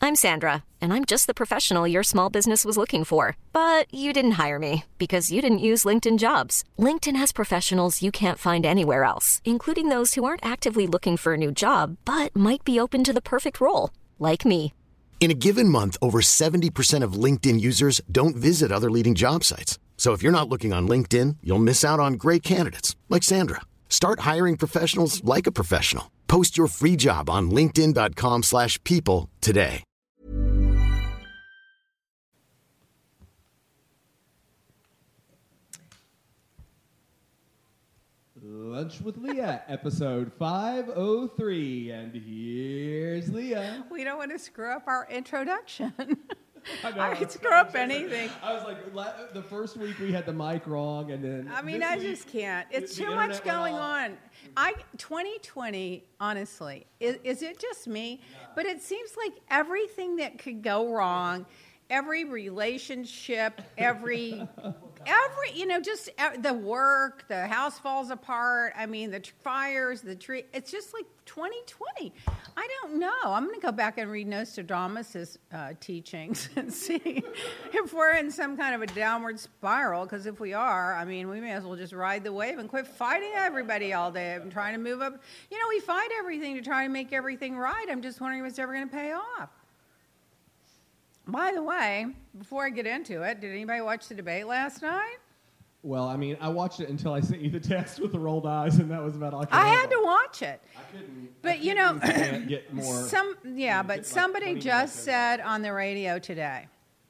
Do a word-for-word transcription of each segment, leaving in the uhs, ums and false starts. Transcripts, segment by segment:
I'm Sandra, and I'm just the professional your small business was looking for. But you didn't hire me because you didn't use LinkedIn Jobs. LinkedIn has professionals you can't find anywhere else, including those who aren't actively looking for a new job, but might be open to the perfect role, like me. In a given month, over seventy percent of LinkedIn users don't visit other leading job sites. So if you're not looking on LinkedIn, you'll miss out on great candidates like Sandra. Start hiring professionals like a professional. Post your free job on linkedin.com slash people today. Lunch with Leah, episode five oh three, and here's Leah. We don't want to screw up our introduction. I, know, I could screw up anything. I was like, the first week we had the mic wrong, and then I mean, this I week, just can't. It's the too internet much went going off. on. I twenty twenty, honestly, is, is it just me? No. But it seems like everything that could go wrong, every relationship, every, every, you know, just the work, the house falls apart. I mean, the fires, the tree. It's just like twenty twenty. I don't know. I'm going to go back and read Nostradamus' uh, teachings and see if we're in some kind of a downward spiral. Because if we are, I mean, we may as well just ride the wave and quit fighting everybody all day and trying to move up. You know, we fight everything to try to make everything right. I'm just wondering if it's ever going to pay off. By the way, before I get into it, did anybody watch the debate last night? Well, I mean, I watched it until I sent you the text with the rolled eyes, and that was about all I could I handle. had to watch it. I couldn't. But I you couldn't know, can't get more. Some yeah, but like somebody twenty just minutes said on the radio today,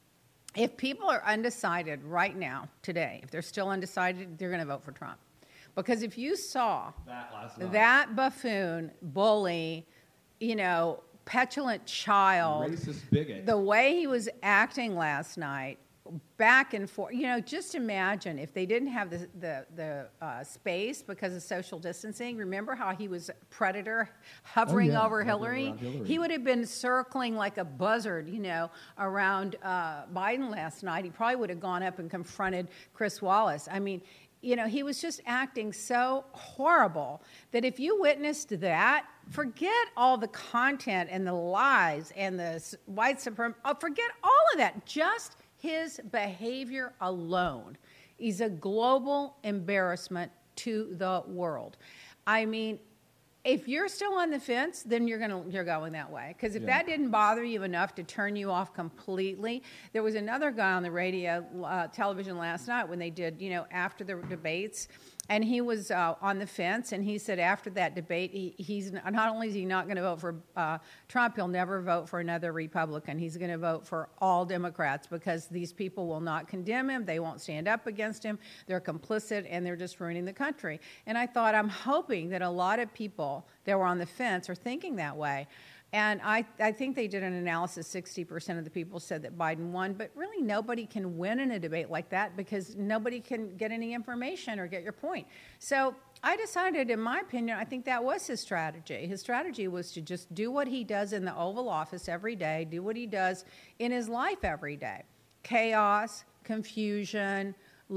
if people are undecided right now, today, if they're still undecided, they're going to vote for Trump. Because if you saw that, last night. that buffoon, bully, you know, petulant child, racist bigot, the way he was acting last night, back and forth, you know, just imagine if they didn't have the the, the uh, space because of social distancing. Remember how he was predator hovering oh, yeah. over Hillary? Hillary? He would have been circling like a buzzard, you know, around uh, Biden last night. He probably would have gone up and confronted Chris Wallace. I mean, you know, he was just acting so horrible that if you witnessed that, forget all the content and the lies and the white supremacy, oh, forget all of that. Just his behavior alone is a global embarrassment to the world. I mean, if you're still on the fence, then you're gonna you're going that way. Because if yeah. that didn't bother you enough to turn you off completely, there was another guy on the radio, uh, television last night when they did, you know, after the debates, and he was uh, on the fence, and he said after that debate, he, he's not only is he not going to vote for uh, Trump, he'll never vote for another Republican. He's going to vote for all Democrats because these people will not condemn him. They won't stand up against him. They're complicit, and they're just ruining the country. And I thought, I'm hoping that a lot of people that were on the fence are thinking that way. And I, I think they did an analysis, sixty percent of the people said that Biden won, but really nobody can win in a debate like that because nobody can get any information or get your point. So I decided, in my opinion, I think that was his strategy. His strategy was to just do what he does in the Oval Office every day, do what he does in his life every day. Chaos, confusion,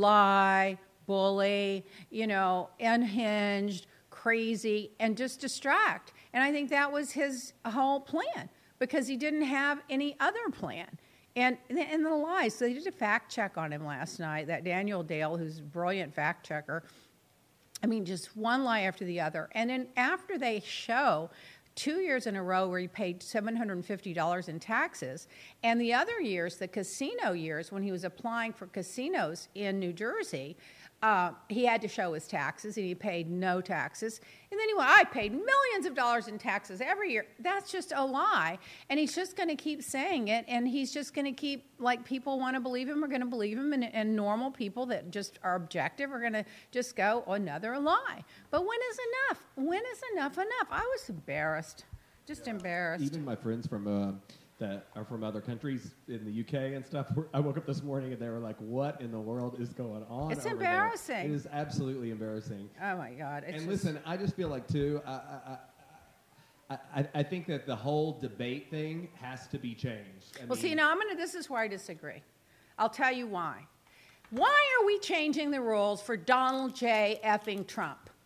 lie, bully, you know, unhinged, crazy, and just distract. And I think that was his whole plan because he didn't have any other plan. And and the lies. So they did a fact check on him last night, that Daniel Dale, who's a brilliant fact checker. I mean, just one lie after the other. And then after they show two years in a row where he paid seven hundred fifty dollars in taxes, and the other years, the casino years, when he was applying for casinos in New Jersey, Uh, he had to show his taxes, and he paid no taxes. And then he went, I paid millions of dollars in taxes every year. That's just a lie. And he's just going to keep saying it, and he's just going to keep, like, people want to believe him are going to believe him, and, and normal people that just are objective are going to just go, oh, another lie. But when is enough? When is enough enough? I was embarrassed, just yeah. embarrassed. Even my friends from... Uh that are from other countries in the U K and stuff. I woke up this morning and they were like, what in the world is going on It's over embarrassing. There? It is absolutely embarrassing. Oh, my God. It's and just... listen, I just feel like, too, I, I, I, I think that the whole debate thing has to be changed. I well, mean, see, now I'm going to, this is where I disagree. I'll tell you why. Why are we changing the rules for Donald J. effing Trump?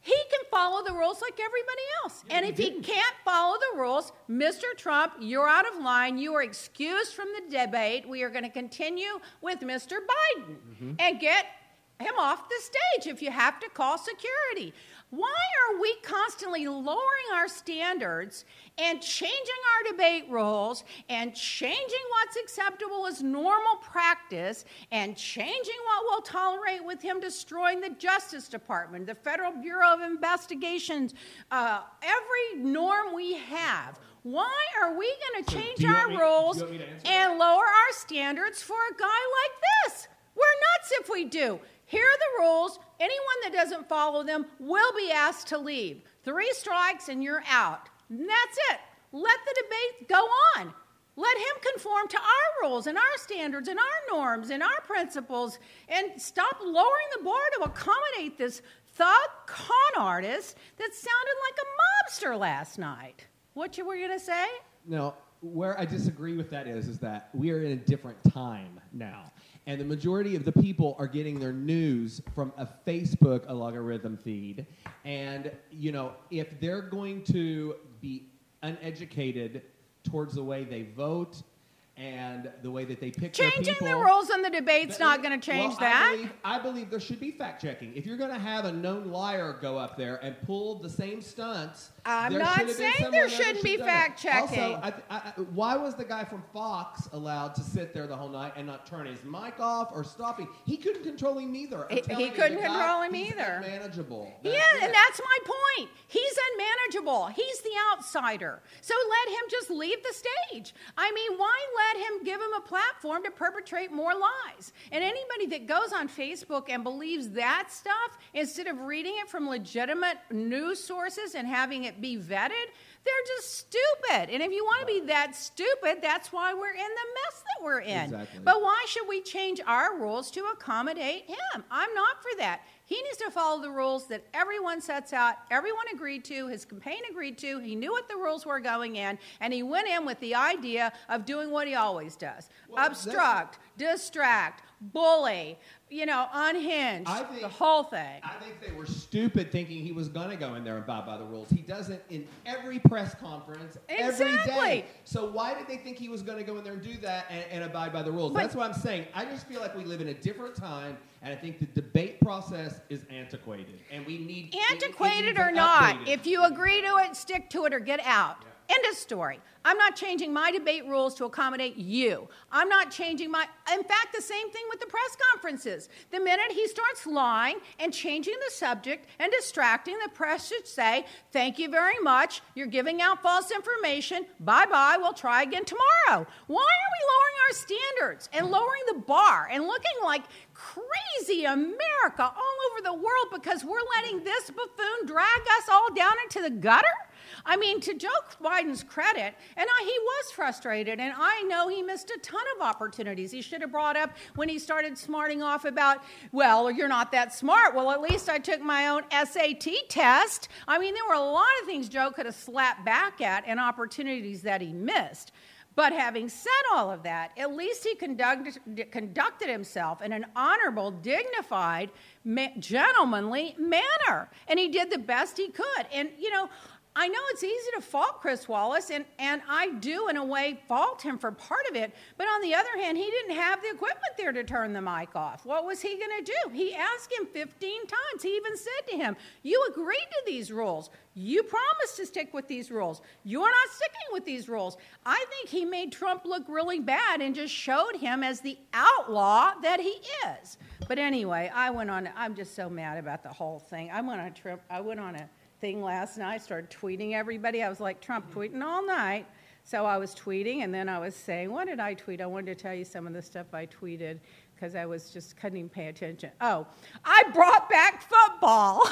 he can follow the rules like everybody else. And if he can't follow the rules, Mister Trump, you're out of line. You are excused from the debate. We are going to continue with Mister Biden mm-hmm. and get him off the stage if you have to call security. Why are we constantly lowering our standards and changing our debate rules and changing what's acceptable as normal practice and changing what we'll tolerate with him destroying the Justice Department, the Federal Bureau of Investigations, uh, every norm we have? Why are we going to change so our me, rules and lower our standards for a guy like this? We're nuts if we do. Here are the rules. Anyone that doesn't follow them will be asked to leave. Three strikes and you're out. And that's it. Let the debate go on. Let him conform to our rules and our standards and our norms and our principles and stop lowering the bar to accommodate this thug con artist that sounded like a mobster last night. What you were going to say? No, where I disagree with that is, is that we are in a different time now. And the majority of the people are getting their news from a Facebook algorithm feed. And, you know, if they're going to be uneducated towards the way they vote and the way that they pick Changing their people... Changing the rules in the debate's but, not going to change well, that. I believe, I believe there should be fact-checking. If you're going to have a known liar go up there and pull the same stunts... I'm not saying there shouldn't be fact-checking. Also, I, I, why was the guy from Fox allowed to sit there the whole night and not turn his mic off or stopping? He couldn't control him either. He, he couldn't you, control guy, him he's either. Unmanageable. That's yeah, it. And that's my point. He's unmanageable. He's the outsider. So let him just leave the stage. I mean, why let him give him a platform to perpetrate more lies? And anybody that goes on Facebook and believes that stuff, instead of reading it from legitimate news sources and having it be vetted, they're just stupid. And if you want to be that stupid, that's why we're in the mess that we're in. Exactly. But why should we change our rules to accommodate him? I'm not for that. He needs to follow the rules that everyone sets out, everyone agreed to, his campaign agreed to. He knew what the rules were going in, and he went in with the idea of doing what he always does. Well, obstruct, distract, bully, you know, unhinged, I think, the whole thing. I think they were stupid thinking he was going to go in there and abide by the rules. He does it in every press conference, exactly. every day. So why did they think he was going to go in there and do that and, and abide by the rules? But, that's what I'm saying. I just feel like we live in a different time, and I think the debate process is antiquated. And we need... Antiquated it, it or not, updated. If you agree to it, stick to it or get out. Yeah. End of story. I'm not changing my debate rules to accommodate you. I'm not changing my... In fact, the same thing with the press conferences. The minute he starts lying and changing the subject and distracting, the press should say, thank you very much. You're giving out false information. Bye-bye. We'll try again tomorrow. Why are we lowering our standards and lowering the bar and looking like crazy America all over the world because we're letting this buffoon drag us all down into the gutter? I mean, to Joe Biden's credit, and I, he was frustrated, and I know he missed a ton of opportunities. He should have brought up when he started smarting off about, well, you're not that smart. Well, at least I took my own S A T test. I mean, there were a lot of things Joe could have slapped back at and opportunities that he missed. But having said all of that, at least he conducted, conducted himself in an honorable, dignified, ma- gentlemanly manner. And he did the best he could. And, you know, I know it's easy to fault Chris Wallace, and, and I do, in a way, fault him for part of it. But on the other hand, he didn't have the equipment there to turn the mic off. What was he going to do? He asked him fifteen times. He even said to him, you agreed to these rules. You promised to stick with these rules. You're not sticking with these rules. I think he made Trump look really bad and just showed him as the outlaw that he is. But anyway, I went on, I'm just so mad about the whole thing. I went on a trip, I went on a thing last night, started tweeting everybody. I was like, Trump tweeting all night. So I was tweeting, and then I was saying, what did I tweet? I wanted to tell you some of the stuff I tweeted because I was just couldn't even pay attention. Oh, I brought back football.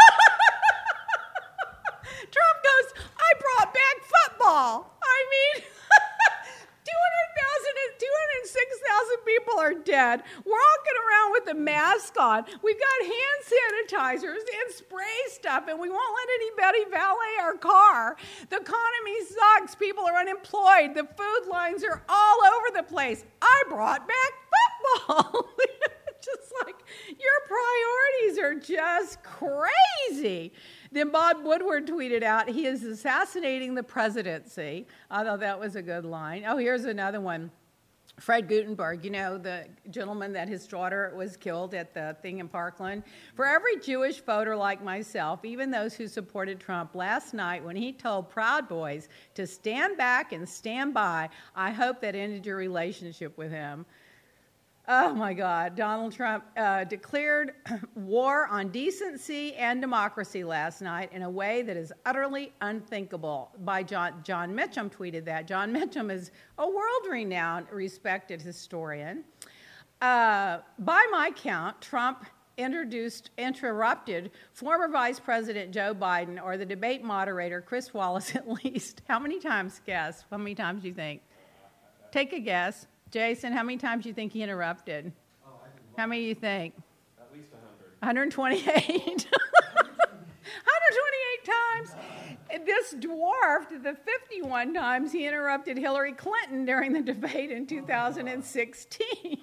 Trump goes, I brought back football. I mean, two hundred thousand, two hundred six thousand people are dead. We're walking around with a mask on. We've got hand sanitizers and spray stuff, and we won't let anybody valet our car. The economy sucks. People are unemployed. The food lines are all over the place. I brought back football. Just just like, your priorities are just crazy. Then Bob Woodward tweeted out, he is assassinating the presidency. I thought that was a good line. Oh, here's another one. Fred Gutenberg, you know, the gentleman that his daughter was killed at the thing in Parkland. For every Jewish voter like myself, even those who supported Trump last night when he told Proud Boys to stand back and stand by, I hope that ended your relationship with him. Oh, my God. Donald Trump uh, declared war on decency and democracy last night in a way that is utterly unthinkable. By John, John Mitchum tweeted that. John Mitchum is a world-renowned, respected historian. Uh, by my count, Trump introduced, interrupted former Vice President Joe Biden or the debate moderator Chris Wallace at least. How many times, guess? How many times do you think? Take a guess. Jason, how many times do you think he interrupted? Oh, how many do you think? At least one hundred. one hundred twenty-eight. one hundred twenty-eight times. This dwarfed the fifty-one times he interrupted Hillary Clinton during the debate in two thousand sixteen.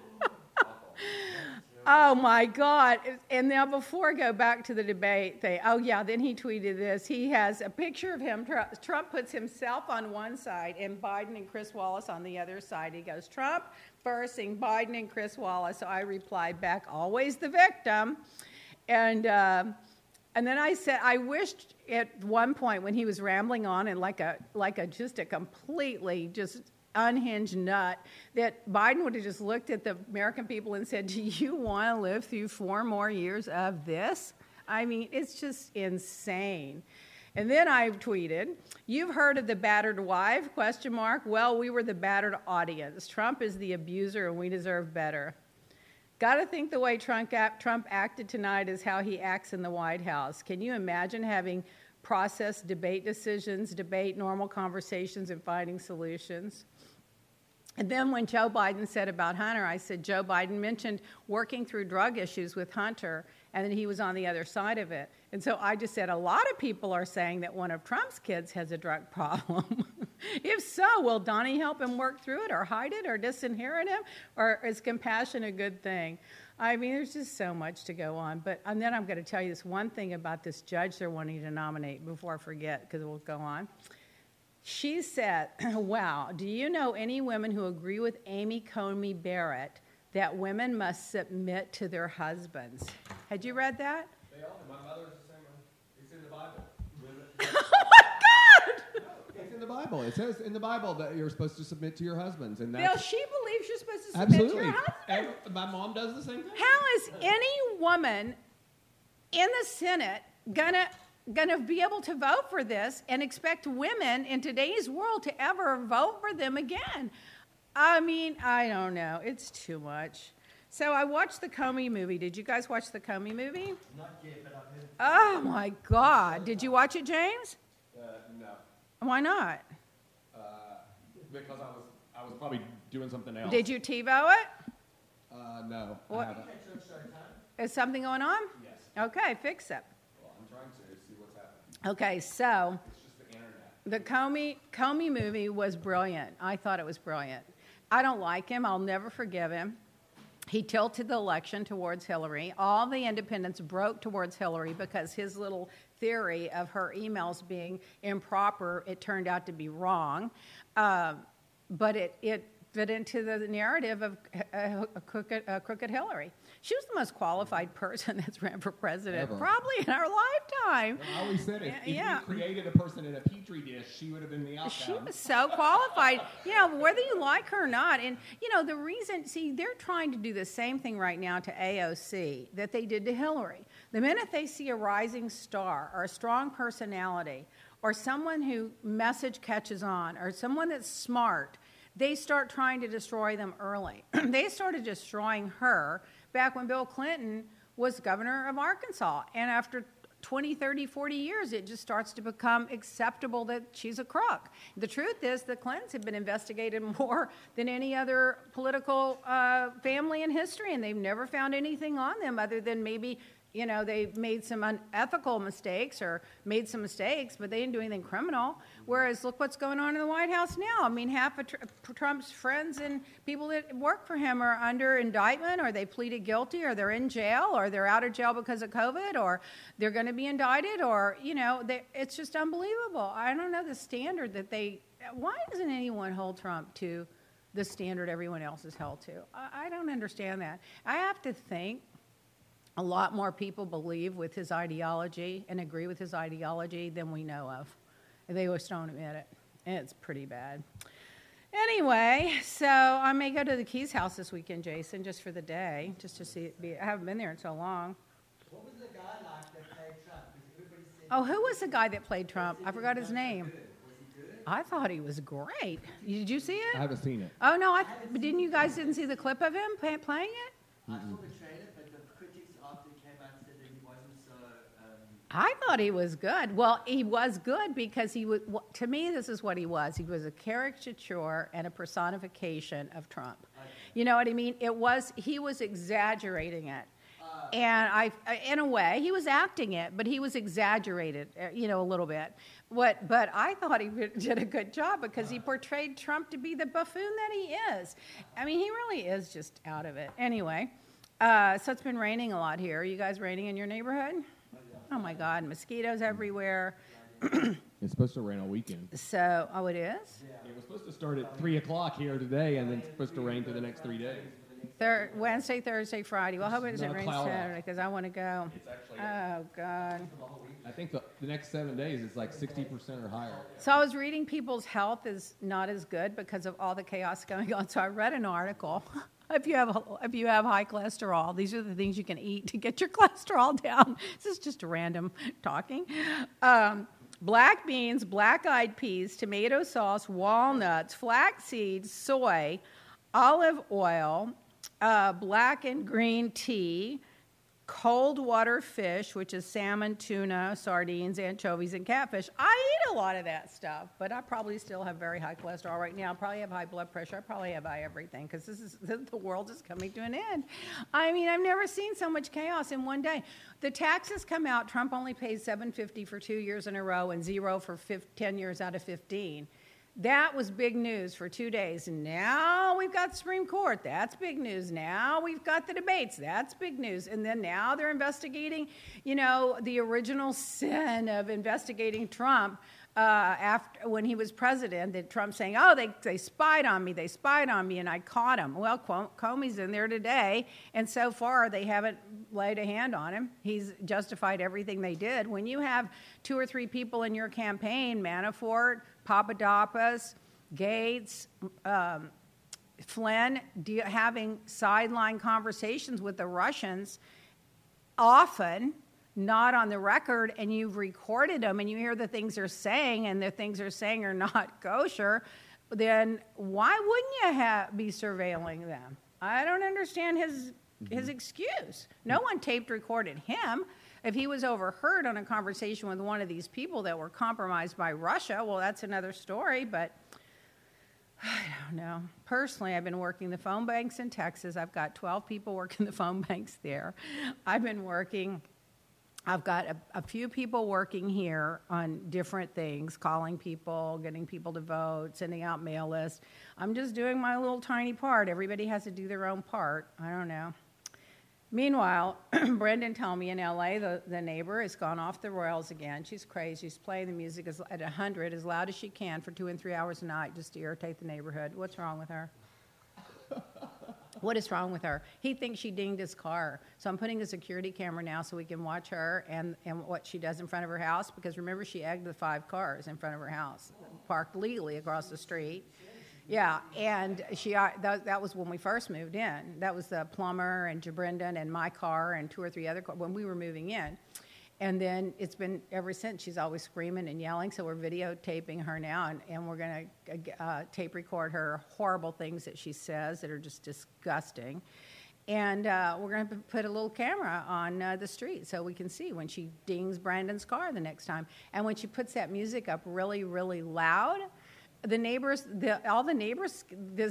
Oh, my God. And now before I go back to the debate thing, oh, yeah, then he tweeted this. He has a picture of him. Trump puts himself on one side and Biden and Chris Wallace on the other side. He goes, Trump first and Biden and Chris Wallace. So I replied back, always the victim. And uh, and then I said, I wished at one point when he was rambling on and like a like a just a completely just unhinged nut, that Biden would have just looked at the American people and said, do you want to live through four more years of this? I mean, it's just insane. And then I tweeted, you've heard of the battered wife, question mark. Well, we were the battered audience. Trump is the abuser and we deserve better. Got to think the way Trump, Trump acted tonight is how he acts in the White House. Can you imagine having processed debate decisions, debate normal conversations, and finding solutions? And then when Joe Biden said about Hunter, I said Joe Biden mentioned working through drug issues with Hunter, and then he was on the other side of it. And so I just said a lot of people are saying that one of Trump's kids has a drug problem. If so, will Donnie help him work through it or hide it or disinherit him? Or is compassion a good thing? I mean, there's just so much to go on. But and then I'm going to tell you this one thing about this judge they're wanting to nominate before I forget, because we'll go on. She said, wow, do you know any women who agree with Amy Coney Barrett that women must submit to their husbands? Had you read that? They all do. My mother is the same one. It's in the Bible. Oh, my God! It's in the Bible. It says in the Bible that you're supposed to submit to your husbands. And Bill, that's, she believes you're supposed to submit absolutely. to your husband. Every, my mom does the same thing. How is any woman in the Senate gonna gonna be able to vote for this and expect women in today's world to ever vote for them again? I mean, I don't know. It's too much. So I watched the Comey movie. Did you guys watch the Comey movie? Not yet, but I've heard. Oh, my God. Did you watch it, James? Uh, no. Why not? Uh, because I was I was probably doing something else. Did you TiVo it? Uh, no, What? I haven't. Is something going on? Yes. Okay, fix it. Well, I'm trying to see what's happening. Okay, so It's just the internet. the Comey, Comey movie was brilliant. I thought it was brilliant. I don't like him. I'll never forgive him. He tilted the election towards Hillary. All the independents broke towards Hillary because his little theory of her emails being improper, it turned out to be wrong. Uh, but it, it fit into the narrative of a, a, crooked, a crooked Hillary. She was the most qualified person that's ran for president, Ever. probably in our lifetime. I always said if, if Yeah. you created a person in a petri dish, she would have been the outcome. She was so qualified, you know, whether you like her or not. And, you know, the reason, see, they're trying to do the same thing right now to A O C that they did to Hillary. The minute they see a rising star or a strong personality or someone who message catches on or someone that's smart, they start trying to destroy them early. They started destroying her back when Bill Clinton was governor of Arkansas. And after twenty, thirty, forty years, it just starts to become acceptable that she's a crook. The truth is the Clintons have been investigated more than any other political uh, family in history, and they've never found anything on them other than maybe you know, they made some unethical mistakes or made some mistakes, but they didn't do anything criminal. Whereas look what's going on in the White House now. I mean, half of tr- Trump's friends and people that work for him are under indictment, or they pleaded guilty, or they're in jail, or they're out of jail because of COVID, or they're going to be indicted, or, you know, they, it's just unbelievable. I don't know the standard that they, why doesn't anyone hold Trump to the standard everyone else is held to? I, I don't understand that. I have to think a lot more people believe with his ideology and agree with his ideology than we know of. They just don't admit it. And it's pretty bad. Anyway, so I may go to the Keys house this weekend, Jason, just for the day, just to see it be. I haven't been there in so long. What was the guy like that played Trump? Because everybody said Oh, who was the guy that played Trump? I forgot his name. good. Was he good? I thought he was great. Did you see I it? haven't seen it. Oh, no, I, but didn't you guys didn't see the clip of him play, playing it? I saw the trailer, but the critics after it came out said that he wasn't so. Um, I thought he was good. Well, he was good because he was, to me, this is what he was. He was a caricature and a personification of Trump. You know what I mean? It was, he was exaggerating it. And I, in a way, he was acting it, but he was exaggerated, uh, you know, a little bit. What, but I thought he did a good job because he portrayed Trump to be the buffoon that he is. I mean, he really is just out of it. Anyway, uh, so it's been raining a lot here. Are you guys raining in your neighborhood? Oh my God, mosquitoes everywhere. It's supposed to rain all weekend. So, oh, it is? It was supposed to start at three o'clock here today, and then it's supposed to rain for the next three days. Thir- Wednesday, Thursday, Friday. Well, I hope it doesn't Not a rain cloud off. Saturday because I want to go. It's actually, Oh, God. I think the, the next seven days it's like sixty percent or higher. So I was reading people's health is not as good because of all the chaos going on. So I read an article. If you have if you have high cholesterol, these are the things you can eat to get your cholesterol down. This is just random talking. Um, black beans, black-eyed peas, tomato sauce, walnuts, flax seeds, soy, olive oil, uh, black and green tea, cold water fish, which is salmon, tuna, sardines, anchovies, and catfish. I eat a lot of that stuff, but I probably still have very high cholesterol right now. I probably have high blood pressure. I probably have high everything because this is the world is coming to an end. I mean, I've never seen so much chaos in one day. The taxes come out. Trump only pays seven hundred fifty dollars for two years in a row and zero for ten years out of fifteen. That was big news for two days. And now we've got Supreme Court. That's big news. Now we've got the debates. That's big news. And then now they're investigating, you know, the original sin of investigating Trump uh, after when he was president, that Trump saying, oh, they, they spied on me. They spied on me, and I caught him. Well, Comey's in there today, and so far they haven't laid a hand on him. He's justified everything they did. When you have two or three people in your campaign, Manafort, Papadopoulos, Gates, um, Flynn, de- having sideline conversations with the Russians, often not on the record, and you've recorded them, and you hear the things they're saying, and the things they're saying are not kosher, then why wouldn't you have, be surveilling them? I don't understand his his excuse. No one taped recorded him. If he was overheard on a conversation with one of these people that were compromised by Russia, well, that's another story, but I don't know. Personally, I've been working the phone banks in Texas. I've got twelve people working the phone banks there. I've been working, I've got a, a few people working here on different things, calling people, getting people to vote, sending out mail lists. I'm just doing my little tiny part. Everybody has to do their own part. I don't know. Meanwhile, Brendan told me in L A the, the neighbor has gone off the rails again. She's crazy. She's playing the music as, at one hundred as loud as she can for two and three hours a night just to irritate the neighborhood. What's wrong with her? What is wrong with her? He thinks she dinged his car. So I'm putting a security camera now so we can watch her and, and what she does in front of her house. Because remember, she egged the five cars in front of her house, parked legally across the street. Yeah, and she uh, that, that was when we first moved in. That was the plumber and Jabrindan and my car and two or three other cars when we were moving in. And then it's been ever since. She's always screaming and yelling, so we're videotaping her now, and, and we're going to uh, tape record her horrible things that she says that are just disgusting. And uh, we're going to put a little camera on uh, the street so we can see when she dings Brandon's car the next time. And when she puts that music up really, really loud, the neighbors, the, all the neighbors, this,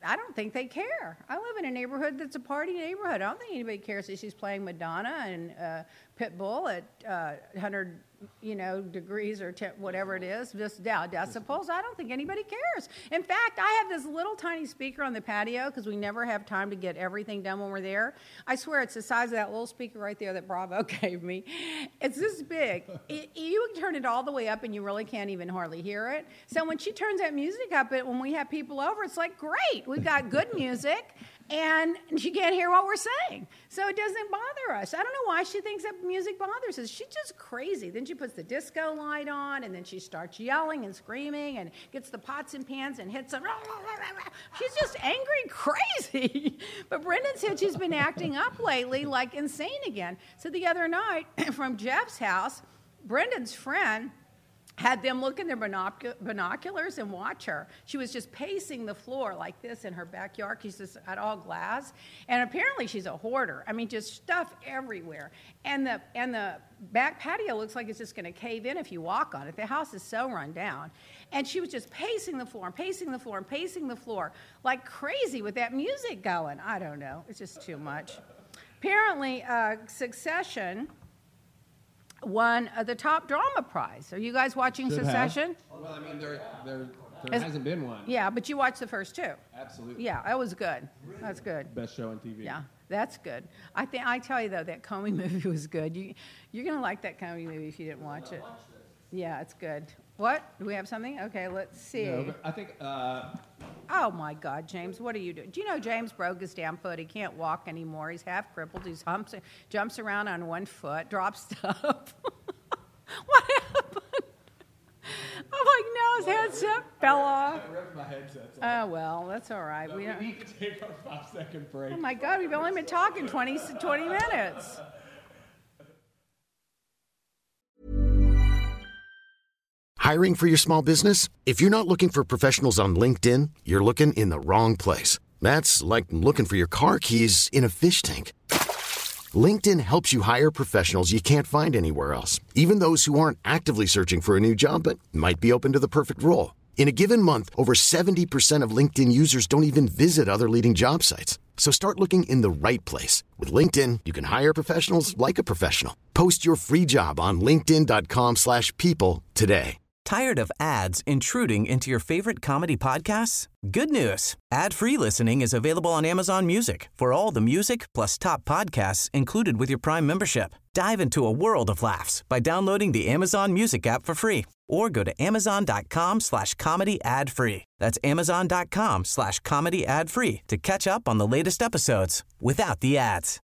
I don't think they care. I live in a neighborhood that's a party neighborhood. I don't think anybody cares that she's playing Madonna and uh, Pitbull at uh, one hundred, you know, degrees or te- whatever it is, just yeah, decibels. I don't think anybody cares. In fact, I have this little tiny speaker on the patio because we never have time to get everything done when we're there. I swear it's the size of that little speaker right there that Bravo gave me. It's this big. It, you can turn it all the way up and you really can't even hardly hear it. So when she turns that music up, it, when we have people over, it's like, great, we've got good music. And she can't hear what we're saying. So it doesn't bother us. I don't know why she thinks that music bothers us. She's just crazy. Then she puts the disco light on, and then she starts yelling and screaming and gets the pots and pans and hits them. She's just angry crazy. But Brendan said she's been acting up lately like insane again. So the other night from Jeff's house, Brendan's friend had them look in their binoc- binoculars and watch her. She was just pacing the floor like this in her backyard. She's just at all glass. And apparently she's a hoarder. I mean, just stuff everywhere. And the and the back patio looks like it's just going to cave in if you walk on it. The house is so run down. And she was just pacing the floor and pacing the floor and pacing the floor like crazy with that music going. I don't know. It's just too much. Apparently, uh, Succession won uh, the top drama prize. Are you guys watching Should Succession? have. Well, I mean, there, there, there Is- hasn't been one. Yeah, but you watched the first two. Absolutely. Yeah, that was good. That's good. Best show on T V. Yeah, that's good. I think I tell you though, that Comey movie was good. You you're gonna like that Comey movie if you didn't watch it. Yeah, it's good. What? Do we have something? Okay, let's see. No, but I think uh, Oh my God, James, what are you doing? Do you know James broke his damn foot? He can't walk anymore. He's half crippled. He humps, jumps around on one foot, drops stuff. What happened? Oh my, now his headset fell off. I ripped my headsets off. Oh well, that's all right. No, we we don't. need to take our five second break. Oh my God, we've only been talking twenty, twenty minutes. Hiring for your small business? If you're not looking for professionals on LinkedIn, you're looking in the wrong place. That's like looking for your car keys in a fish tank. LinkedIn helps you hire professionals you can't find anywhere else, even those who aren't actively searching for a new job but might be open to the perfect role. In a given month, over seventy percent of LinkedIn users don't even visit other leading job sites. So start looking in the right place. With LinkedIn, you can hire professionals like a professional. Post your free job on linkedin.com slash people today. Tired of ads intruding into your favorite comedy podcasts? Good news. Ad-free listening is available on Amazon Music for all the music plus top podcasts included with your Prime membership. Dive into a world of laughs by downloading the Amazon Music app for free or go to amazon.com slash comedy ad free. That's amazon.com slash comedy ad free to catch up on the latest episodes without the ads.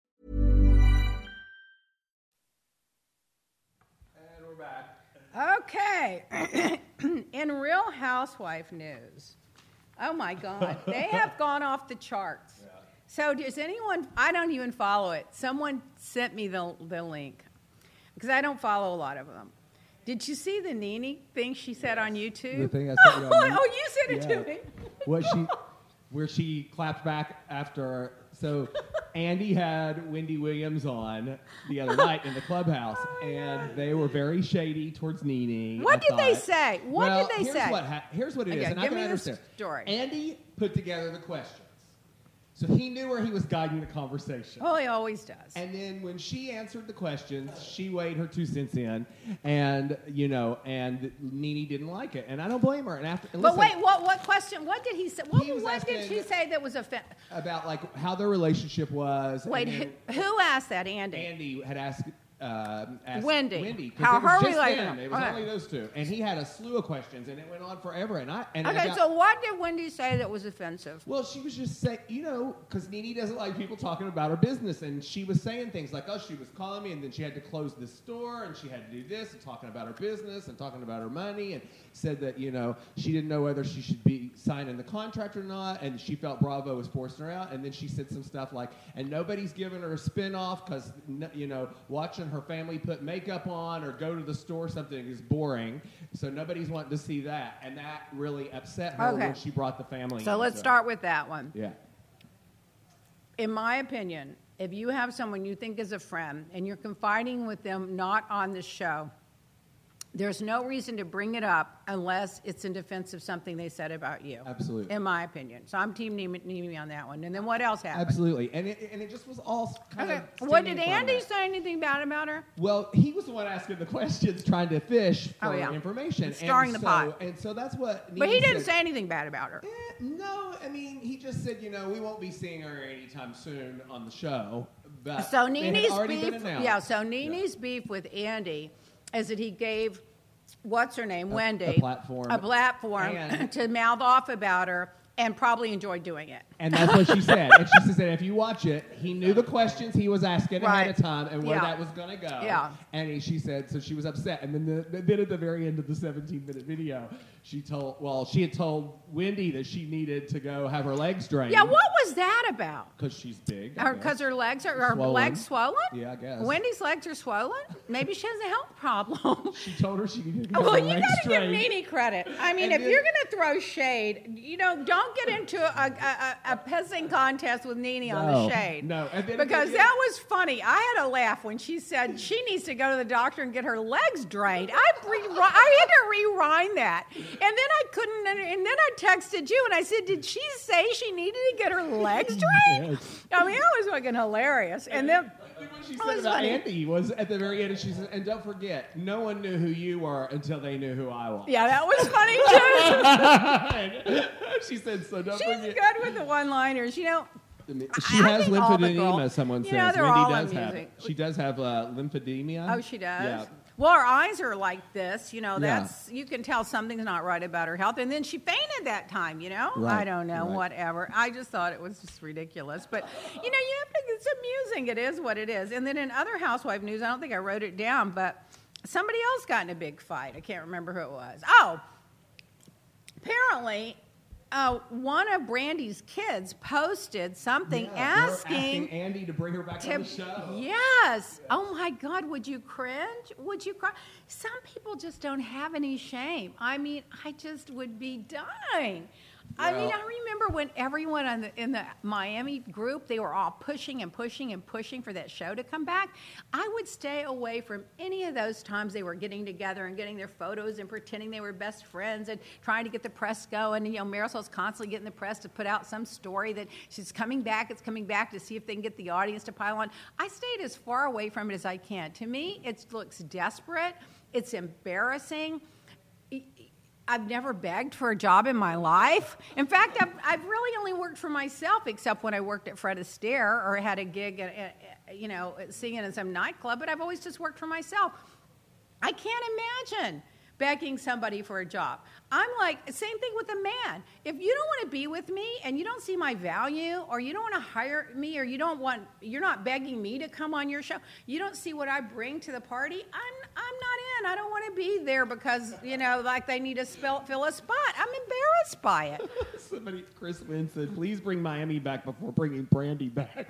And we're back. Okay. In Real Housewife news, oh my God, they have gone off the charts. Yeah. So does anyone, I don't even follow it. Someone sent me the, the link because I don't follow a lot of them. Did you see the Nene thing she said on YouTube? The thing I sent you on oh, YouTube? oh, you sent it Yeah. to me. What she, where she clapped back after. So Andy had Wendy Williams on the other night in the clubhouse, Oh, and they were very shady towards Nene. What I did they thought. say? What well, did they here's say? What ha- here's what it is, Okay, and I give can me the understand. story. Andy put together the questions, so he knew where he was guiding the conversation. Oh, he always does. And then when she answered the questions, she weighed her two cents in, and you know, and Nene didn't like it, and I don't blame her. And after, and But listen, wait, what what question? What did he say? What, He was what did asking- she say that was offensive? about like how their relationship was. Wait, and who, then who asked that, Andy? Andy had asked. Uh, asked Wendy. Wendy, 'cause How it was her just relationship- them. It was okay. only those two, and he had a slew of questions, and it went on forever. And I and Okay, about- so what did Wendy say that was offensive? Well, she was just saying, you know, because Nene doesn't like people talking about her business, and she was saying things like, oh, she was calling me, and then she had to close the store, and she had to do this, and talking about her business, and talking about her money, and said that, you know, she didn't know whether she should be signing the contract or not, and she felt Bravo was forcing her out, and then she said some stuff like, and nobody's giving her a spin-off because, you know, watching her family put makeup on or go to the store or something is boring, so nobody's wanting to see that, and that really upset her Okay. when she brought the family So in, let's start with that one. Yeah. In my opinion, if you have someone you think is a friend and you're confiding with them not on the show, There's no reason to bring it up unless it's in defense of something they said about you. Absolutely. In my opinion. So I'm Team Nemi on that one. And then what else happened? Absolutely. And it, and it just was all kind Okay. of... What did stemming from Andy that. say anything bad about her? Well, he was the one asking the questions, trying to fish for Oh, yeah. information. Stirring and the so, pot. And so that's what... But he Nene didn't said. say anything bad about her. Eh, no, I mean, he just said, you know, we won't be seeing her anytime soon on the show. But So it had Nene's already been beef, announced. yeah. So Nene's beef with Andy is that he gave, what's her name, A- Wendy, a platform. a platform And- to mouth off about her, and probably enjoyed doing it. And that's what she said. And she said, if you watch it, he knew the questions he was asking Right. ahead of time and where Yeah. that was going to go. Yeah. And he, she said, so she was upset. And then, the, then at the very end of the seventeen-minute video, she told, well, she had told Wendy that she needed to go have her legs drained. Yeah, what was that about? Because she's big. I Because guess. her legs are her Swollen. legs swollen? Yeah, I guess. Wendy's legs are swollen? Maybe she has a health problem. She told her she needed to go Well, have her you legs got to give drained. Nene credit. I mean, And if then- you're going to throw shade, you know, don't get into a, a, a, a pissing contest with Nene on No, the shade. no. And then- Because that was funny. I had a laugh when she said she needs to go to the doctor and get her legs drained. I, re- I had to rewind that. And then I couldn't, and then I texted you and I said, did she say she needed to get her legs drained? Yes. I mean, that was fucking hilarious. And then... What she It said was about funny. Andy was at the very end, and she said, and don't forget, no one knew who you were until they knew who I was. Yeah, that was funny too. She said, so don't She's forget. good with the one-liners. You know, She I has think all the girls- lymphedema, someone you says. know, they're Wendy all does have amusing. it. She does have uh, lymphedema. oh, she does? Yeah. Well, her eyes are like this. You know, Yeah. that's you can tell something's not right about her health. And then she fainted that time, you know? Right, I don't know, right. whatever. I just thought it was just ridiculous. But, you know, you have to, it's amusing. It is what it is. And then in other housewife news, I don't think I wrote it down, but somebody else got in a big fight. I can't remember who it was. Oh, apparently... Uh, one of Brandy's kids posted something Yeah, they were asking, asking Andy to bring her back to- on the show. Yes. Oh my God, would you cringe? Would you cry? Some people just don't have any shame. I mean, I just would be dying. I mean, Well- I remember when everyone in the, in the Miami group, they were all pushing and pushing and pushing for that show to come back. I would stay away from any of those times they were getting together and getting their photos and pretending they were best friends and trying to get the press going. And, you know, Marisol's constantly getting the press to put out some story that she's coming back, it's coming back to see if they can get the audience to pile on. I stayed as far away from it as I can. To me, it looks desperate. It's embarrassing. I've never begged for a job in my life. In fact, I've, I've really only worked for myself, except when I worked at Fred Astaire or had a gig, at, at, you know, singing in some nightclub. But I've always just worked for myself. I can't imagine begging somebody for a job. I'm like, same thing with a man. If you don't want to be with me and you don't see my value, or you don't want to hire me, or you don't want, you're not begging me to come on your show, you don't see what I bring to the party, I'm I'm not in. I don't want to be there because, you know, like they need to spell, fill a spot. I'm embarrassed by it. Somebody, Chris Lynn said, please bring Miami back before bringing Brandy back.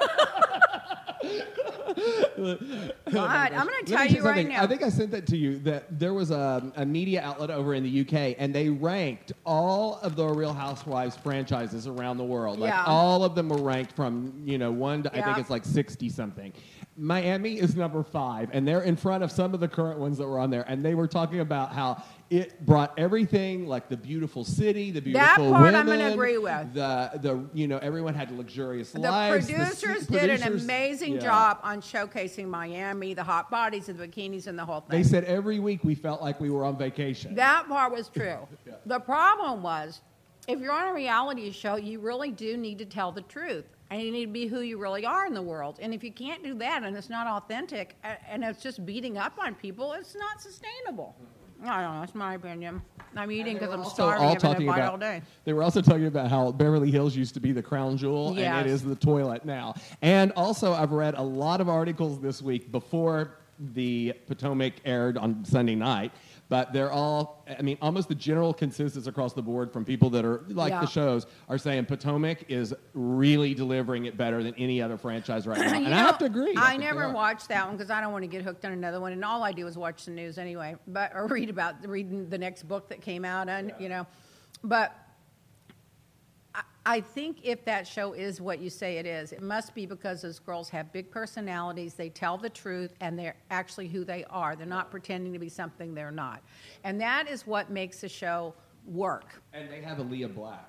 God, I'm going Let to me tell say you right something. now. I think I sent that to you, that there was a, a media outlet over in the U K, and they ranked all of the Real Housewives franchises around the world. Like, Yeah. all of them were ranked from, you know, one to, I think Yeah. it's like sixty-something. Miami is number five, and they're in front of some of the current ones that were on there, and they were talking about how it brought everything, like the beautiful city, the That beautiful part I'm women. gonna agree with. The, the, you know, everyone had luxurious The lives. producers the did an producers- amazing yeah. job on showcasing Miami, the hot bodies, and the bikinis, and the whole thing. They said every week we felt like we were on vacation. That part was true. Yeah. The problem was, if you're on a reality show, you really do need to tell the truth. And you need to be who you really are in the world. And if you can't do that and it's not authentic a- and it's just beating up on people, it's not sustainable. I don't know. It's my opinion. I'm eating They because were I'm also starving. all I haven't had a talking bite about- all day. They were also talking about how Beverly Hills used to be the crown jewel, and Yes. it is the toilet now. And also, I've read a lot of articles this week before the Potomac aired on Sunday night, but they're all, I mean, almost the general consensus across the board from people that are like Yeah. the shows are saying Potomac is really delivering it better than any other franchise right now. You And I know, have to agree. I think they never are. watched that one because I don't want to get hooked on another one, and all I do is watch the news anyway, but or read about reading the next book that came out, and you know, but I, I think if that show is what you say it is, it must be because those girls have big personalities, they tell the truth, and they're actually who they are. They're not pretending to be something they're not. And that is what makes the show work. And they have a Leah Black.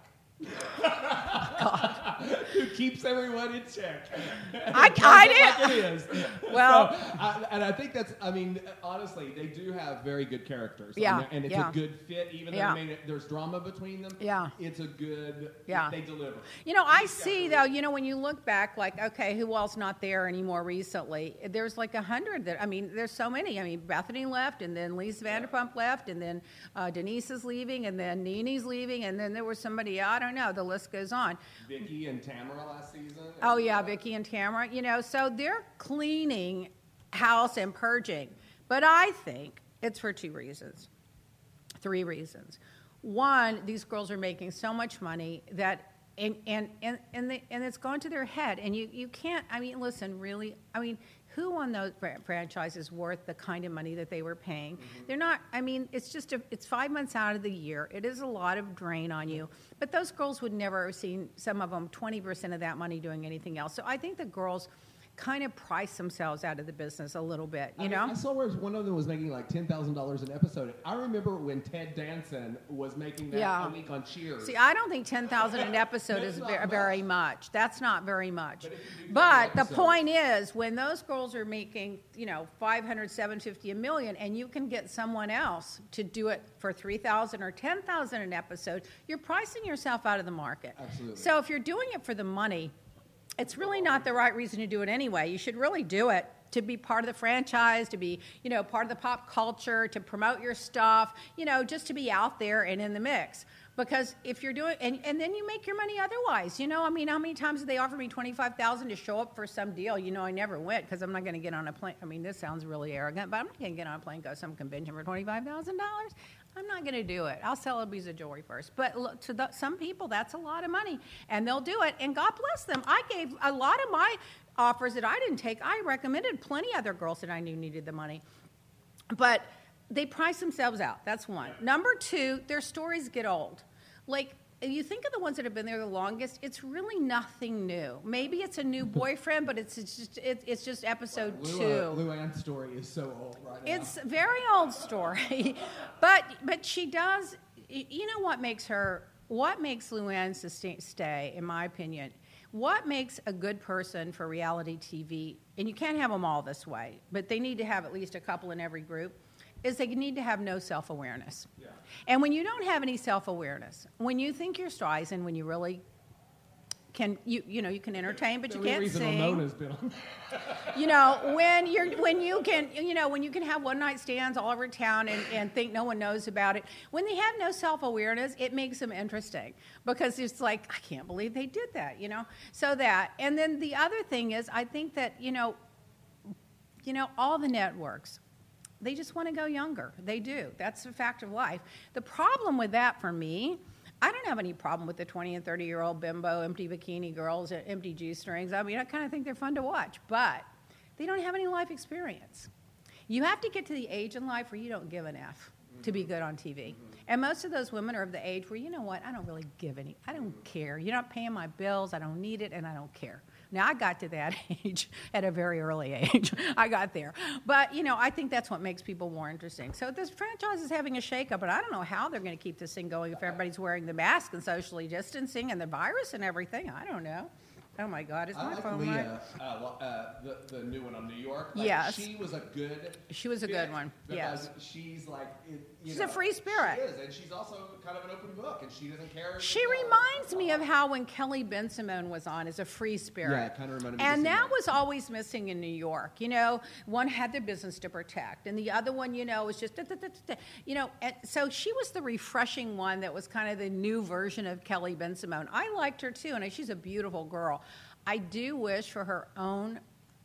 Who keeps everyone in check. I, I did. Like it is. Well, so, I, and I think that's, I mean, honestly, they do have very good characters. Yeah, And, and it's yeah. a good fit, even though Yeah. I mean, there's drama between them. Yeah. It's a good, Yeah. they deliver. You know, I see, though, you know, when you look back, like, okay, who else not there anymore recently? There's like a hundred that, I mean, there's so many. I mean, Bethany left, and then Lisa Vanderpump left, and then uh, Denise is leaving, and then Nene's leaving, and then there was somebody, I don't know, the list goes on. Vicky and Tamara last season. Oh, yeah, Vicky and Tamara. You know, so they're cleaning house and purging. But I think it's for two reasons, three reasons. One, these girls are making so much money that, and and and and, they, and it's gone to their head. And you, you can't, I mean, listen, really, I mean, who on those fr- franchises worth the kind of money that they were paying? Mm-hmm. They're not, I mean, it's just, a, it's five months out of the year. It is a lot of drain on you. But those girls would never have seen, some of them, twenty percent of that money doing anything else. So I think the girls kind of price themselves out of the business a little bit, you I know? mean, I saw where one of them was making like ten thousand dollars an episode. I remember when Ted Danson was making that Yeah. a week on Cheers. See, I don't think ten thousand an episode That's is not ve- much. very much. That's not very much. But if you do But thirty the episodes- point is, when those girls are making, you know, five hundred, seven fifty, a million, and you can get someone else to do it for three thousand or ten thousand an episode, you're pricing yourself out of the market. Absolutely. So if you're doing it for the money, it's really not the right reason to do it anyway. You should really do it to be part of the franchise, to be, you know, part of the pop culture, to promote your stuff, you know, just to be out there and in the mix. Because if you're doing, and, and then you make your money otherwise. You know, I mean, how many times did they offer me twenty-five thousand dollars to show up for some deal? You know, I never went because I'm not going to get on a plane. I mean, this sounds really arrogant, but I'm not going to get on a plane and go to some convention for twenty-five thousand dollars. I'm not going to do it. I'll sell a piece of jewelry first. But look, to the, some people, that's a lot of money, and they'll do it. And God bless them. I gave a lot of my offers that I didn't take. I recommended plenty other girls that I knew needed the money. But they price themselves out. That's one. Number two, their stories get old. Like, if you think of the ones that have been there the longest, it's really nothing new. Maybe it's a new boyfriend, but it's, it's just it, it's just episode Lou, two. uh, Lou Ann's story is so old right now. It's a very old story, but but she does. You know what makes her? What makes Luann sustain, stay? In my opinion, what makes a good person for reality T V? And you can't have them all this way, but they need to have at least a couple in every group. Is they need to have no self-awareness. Yeah. And when you don't have any self-awareness, when you think you're stars and when you really can, you you know, you can entertain, but the you only can't reason sing. Ramona's been on. You know, when you're when you can, you know, when you can have one night stands all over town and, and think no one knows about it. When they have no self-awareness, it makes them interesting because it's like, I can't believe they did that, you know. So that, and then the other thing is, I think that you know, you know, all the networks, they just want to go younger. They do. That's a fact of life. The problem with that for me, I don't have any problem with the twenty and thirty-year-old bimbo, empty bikini girls, empty G-strings. I mean, I kind of think they're fun to watch, but they don't have any life experience. You have to get to the age in life where you don't give an F to be good on T V. And most of those women are of the age where, you know what, I don't really give any, I don't care. You're not paying my bills, I don't need it, and I don't care. Now, I got to that age at a very early age. I got there. But, you know, I think that's what makes people more interesting. So this franchise is having a shakeup, but I don't know how they're going to keep this thing going if everybody's wearing the mask and socially distancing and the virus and everything. I don't know. Oh, my God. Is I my like phone right? Leah, uh, lo- uh, the, the new one on New York. Like, Yes. She was a good She was a good fit one, Because yes. she's like, it, you She's know, a free spirit. She is, and she's also kind of an open book, and she doesn't care. She reminds me of how when Kelly Ben-Simone was on as a free spirit. Yeah, it kinda reminded me And of the same that way. was always missing in New York. You know, one had their business to protect, and the other one, you know, was just, da, da, da, da, da. you know, and so she was the refreshing one that was kind of the new version of Kelly Ben-Simone. I liked her too, and she's a beautiful girl. I do wish for her own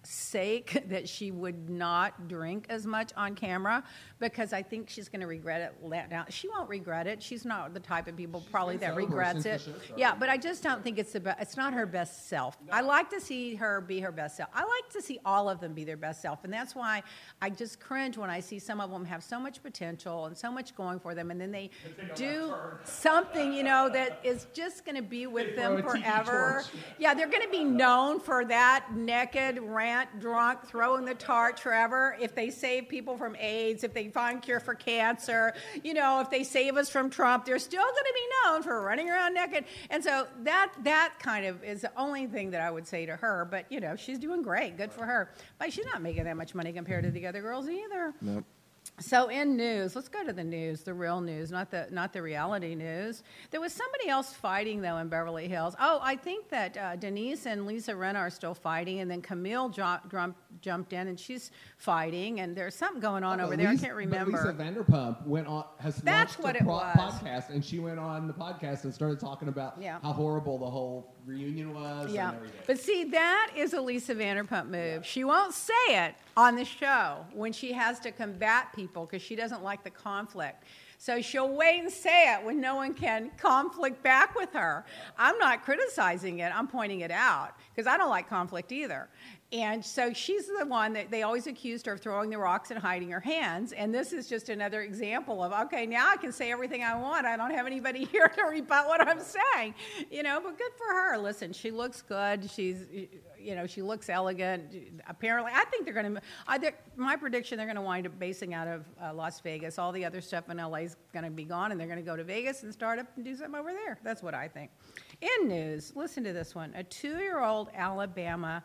sake that she would not drink as much on camera, because I think she's going to regret it now. She won't regret it. She's not the type of people probably that regrets it. Yeah, but I just don't think it's the be- it's not her best self. No. I like to see her be her best self. I like to see all of them be their best self, and that's why I just cringe when I see some of them have so much potential and so much going for them, and then they do something, you know, that is just going to be with them forever. Yeah, they're going to be known for that naked rant. Drunk, throwing the torch forever. If they save people from AIDS, if they find cure for cancer, you know, if they save us from Trump, they're still going to be known for running around naked. And so that that kind of is the only thing that I would say to her. But, you know, she's doing great. Good for her. But she's not making that much money compared to the other girls either. Nope. So in news, let's go to the news, the real news, not the not the reality news. There was somebody else fighting, though, in Beverly Hills. Oh, I think that uh, Denise and Lisa Rinna are still fighting, and then Camille jo- jump, jumped in, and she's fighting, and there's something going on oh, over there. Lisa, I can't remember. But Lisa Vanderpump went on, has That's launched what a it pro- was. podcast, and she went on the podcast and started talking about yeah. how horrible the whole reunion was yeah. and everything. But see, that is a Lisa Vanderpump move. Yeah. She won't say it on the show when she has to combat people because she doesn't like the conflict. So she'll wait and say it when no one can conflict back with her. I'm not criticizing it. I'm pointing it out because I don't like conflict either. And so she's the one that they always accused her of throwing the rocks and hiding her hands. And this is just another example of, okay, now I can say everything I want. I don't have anybody here to rebut what I'm saying. You know, but good for her. Listen, she looks good. She's, you know, she looks elegant. Apparently, I think they're going to, my prediction, they're going to wind up basing out of uh, Las Vegas. All the other stuff in L A is going to be gone, and they're going to go to Vegas and start up and do something over there. That's what I think. In news, listen to this one. A two-year-old Alabama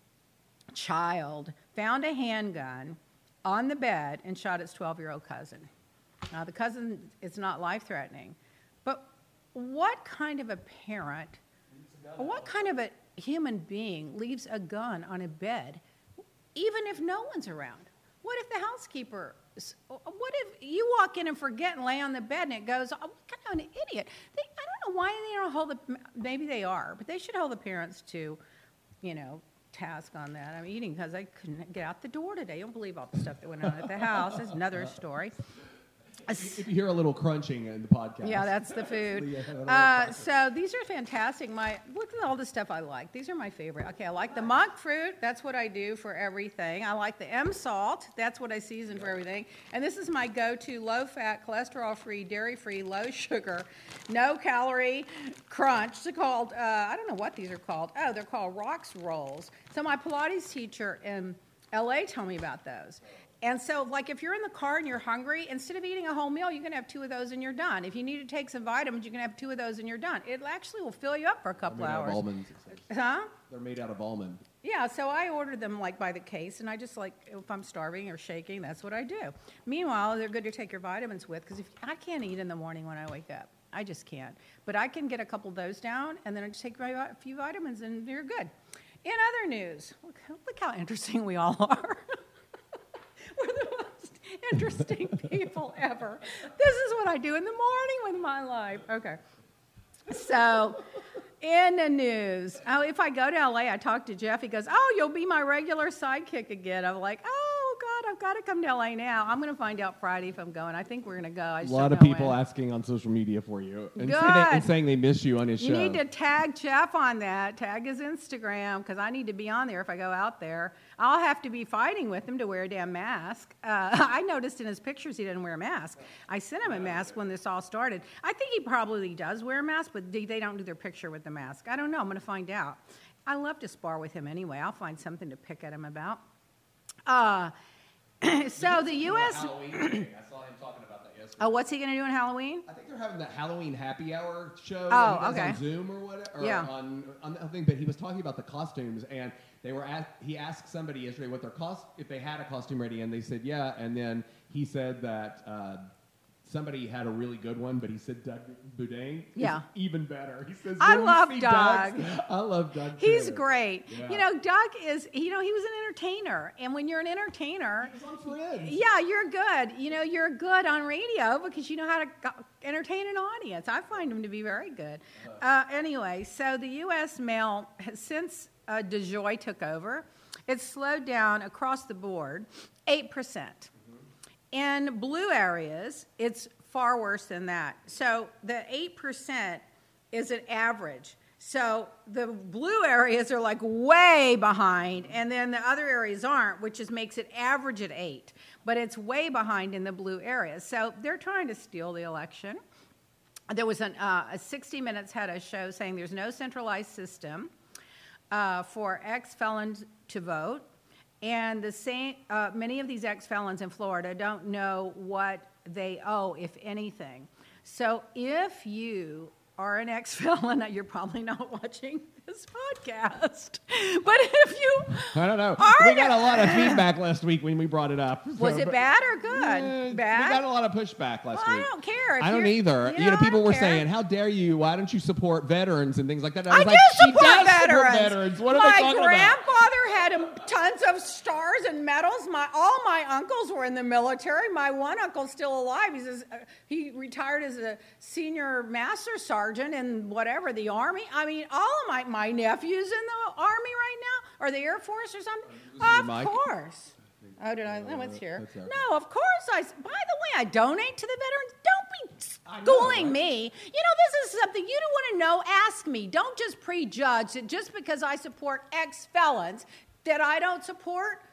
child found a handgun on the bed and shot its twelve-year-old cousin. Now, the cousin is not life-threatening, but what kind of a parent, or what kind of a human being leaves a gun on a bed, even if no one's around? What if the housekeeper, what if you walk in and forget and lay on the bed and it goes, oh, what kind of an idiot? They, I don't know why they don't hold the, maybe they are, but they should hold the parents to, you know, task on that. I'm eating because I couldn't get out the door today. You don't believe all the stuff that went on at the house. That's another story. If you hear a little crunching in the podcast. Yeah, that's the food. Uh, so these are fantastic. My look at all the stuff I like. These are my favorite. Okay, I like the monk fruit. That's what I do for everything. I like the M salt. That's what I season for everything. And this is my go-to low-fat, cholesterol-free, dairy-free, low-sugar, no-calorie crunch. It's called, uh, I don't know what these are called. Oh, they're called Rocks Rolls. So my Pilates teacher in L A told me about those. And so, like, if you're in the car and you're hungry, instead of eating a whole meal, you can have two of those and you're done. If you need to take some vitamins, you can have two of those and you're done. It actually will fill you up for a couple They're made hours. Out of almonds. Huh? They're made out of almond. Yeah, so I ordered them, like, by the case, and I just, like, if I'm starving or shaking, that's what I do. Meanwhile, they're good to take your vitamins with, because if I can't eat in the morning when I wake up. I just can't. But I can get a couple of those down, and then I just take my, a few vitamins, and you're good. In other news, look, look how interesting we all are. We're the most interesting people ever. This is what I do in the morning with my life. Okay. So, in the news, oh, if I go to L A, I talk to Jeff. He goes, oh, you'll be my regular sidekick again. I'm like, oh, God, I've got to come to L A now. I'm going to find out Friday if I'm going. I think we're going to go. I A just lot don't of know people when. asking on social media for you and, Good. say they, and saying they miss you on his You show. need to tag Jeff on that. Tag his Instagram, because I need to be on there if I go out there. I'll have to be fighting with him to wear a damn mask. Uh, I noticed in his pictures he didn't wear a mask. I sent him a mask when this all started. I think he probably does wear a mask, but they don't do their picture with the mask. I don't know. I'm going to find out. I love to spar with him anyway. I'll find something to pick at him about. Uh, so the U S Halloween thing. I saw him talking about that yesterday. Oh, what's he going to do on Halloween? I think they're having that Halloween happy hour show Oh, that he does okay. on Zoom or whatever. Or Yeah. on, on the thing, but he was talking about the costumes, and they were at, he asked somebody yesterday what their cost if they had a costume ready, and they said yeah, and then he said that uh, somebody had a really good one, but he said Doug Boudin Yeah. is even better. He says, I "When we love see Doug. Doug's-" I love Doug. He's too. great. Yeah. You know, Doug is, you know, he was an entertainer. And when you're an entertainer, He was on Friends. yeah, you're good. You know, you're good on radio because you know how to go- entertain an audience. I find him to be very good. Uh, anyway, so the U S mail, has, since uh, DeJoy took over, It's slowed down across the board, eight percent. Mm-hmm. In blue areas, it's far worse than that. So the eight percent is an average. So the blue areas are like way behind, and then the other areas aren't, which just makes it average at eight. But it's way behind in the blue areas. So they're trying to steal the election. There was an, uh, a sixty minutes had a show saying there's no centralized system uh, for ex-felons to vote. And the same, uh, many of these ex-felons in Florida don't know what they owe, if anything. So if you are an ex-felon, you're probably not watching this podcast. But if you I don't know. are We got a lot of feedback last week when we brought it up. Was So, it but- bad or good? Eh, Bad? We got a lot of pushback last Well, I week. don't care. If I don't you're- either. You You know, know, I people don't were care. saying, "How dare you? Why don't you support veterans and things like that?" And I I was do like, "She support does veterans. support veterans. What are my they talking about?" grandfather had um, tons of stars and medals. My all my uncles were in the military. My one uncle's still alive. He's a, he retired as a senior master sergeant in whatever the army. I mean, all of my my nephews in the army right now, or the Air Force or something. your Of mic? course. Oh, did I? No, it's here. that's all right. No, of course I. By the way, I donate to the veterans. Don't be I know, schooling right? me. You know, this is something you don't want to know. Ask me. Don't just prejudge that just because I support ex-felons that I don't support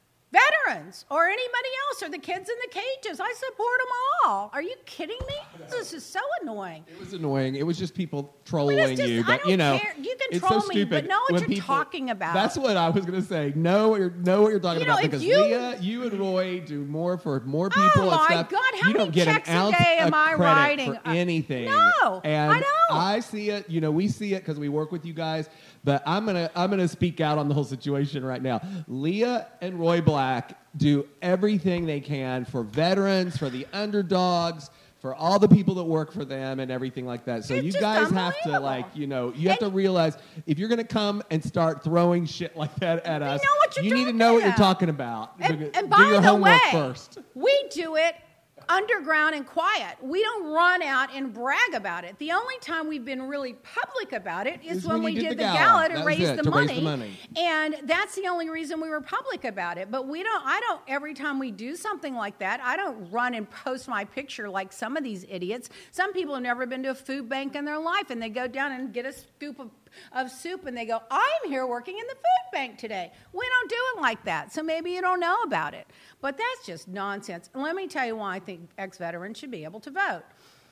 veterans or anybody else or the kids in the cages. I support them all. Are you kidding me? This is so annoying. It was annoying. It was just people Well, trolling it's just- you, I but don't you know, care. You can it's troll so me, stupid but know what when you're people- talking about. That's what I was gonna say. Know what you're know what you're talking You know, about if because you- Leah, you and Roy do more for more people Oh, and my stuff. God, how you don't many get checks a an ounce day am of I credit writing? for Uh, anything. no, and I know. I see it. You know, we see it because we work with you guys. But I'm gonna I'm gonna speak out on the whole situation right now. Leah and Roy Black do everything they can for veterans, for the underdogs, for all the people that work for them and everything like that. So It's you just guys have to, unbelievable. like, you know, you have to And- realize if you're going to come and start throwing shit like that at us, know what you're you need to talking know what you're about. talking about. And, Do- and do by your the homework way, first. we do it underground and quiet. We don't run out and brag about it. The only time we've been really public about it is Is when, when you we did did the the gala. gala That to, was raise, it, the to raise money. the money. And that's the only reason we were public about it. But we don't, I don't, every time we do something like that, I don't run and post my picture like some of these idiots. Some people have never been to a food bank in their life, and they go down and get a scoop of of soup and they go, I'm here working in the food bank today. We don't do it like that. So maybe you don't know about it. But that's just nonsense. And let me tell you why I think ex-veterans should be able to vote.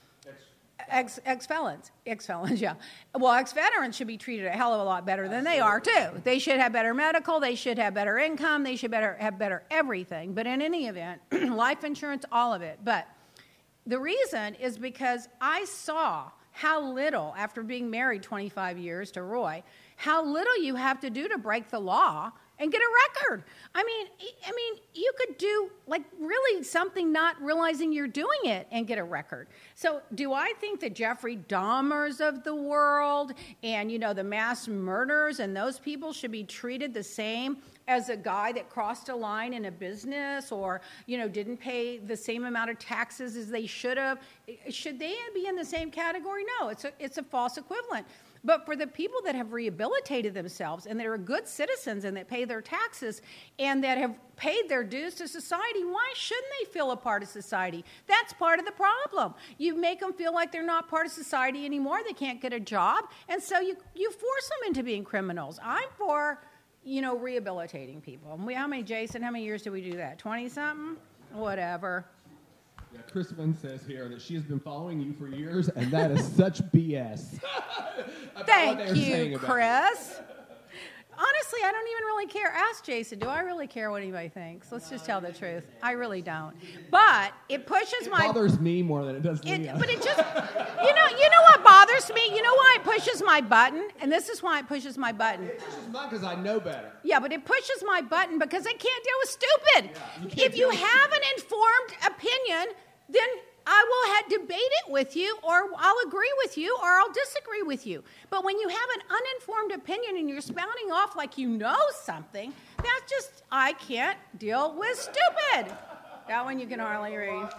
Ex, ex-felons. Ex-felons, yeah. Well, ex-veterans should be treated a hell of a lot better than they are, too. They should have better medical. They should have better income. They should better have better everything. But in any event, life insurance, all of it. But the reason is because I saw how little, after being married twenty-five years to Roy, how little you have to do to break the law and get a record. I mean, I mean, you could do like really something not realizing you're doing it and get a record. So do I think the Jeffrey Dahmers of the world and, you know, the mass murderers and those people should be treated the same as a guy that crossed a line in a business or, you know, didn't pay the same amount of taxes as they should have? Should they be in the same category? No, it's a, it's a false equivalent. But for the people that have rehabilitated themselves and that are good citizens and that pay their taxes and that have paid their dues to society, why shouldn't they feel a part of society? That's part of the problem. You make them feel like they're not part of society anymore. They can't get a job. And so you, you force them into being criminals. I'm for, you know, rehabilitating people. And we, how many, Jason, how many years did we do that? twenty-something? Whatever. Yeah, Crispin says here that she has been following you for years, and that is such B S. About what they Thank were saying you, about Chris. Honestly, I don't even really care. Ask Jason. Do I really care what anybody thinks? Let's just tell the truth. I really don't. But it pushes It my... bothers me more than it does It, Leah. but it just, you know, you know what bothers me? You know why it pushes my button? And this is why it pushes my button. It's just not because I know better. Yeah, but it pushes my button because I can't deal with stupid. Yeah, you can't if you deal with have an informed opinion, then I will have debate it with you, or I'll agree with you, or I'll disagree with you. But when you have an uninformed opinion and you're spouting off like you know something, that's just, I can't deal with stupid. That one you can hardly read.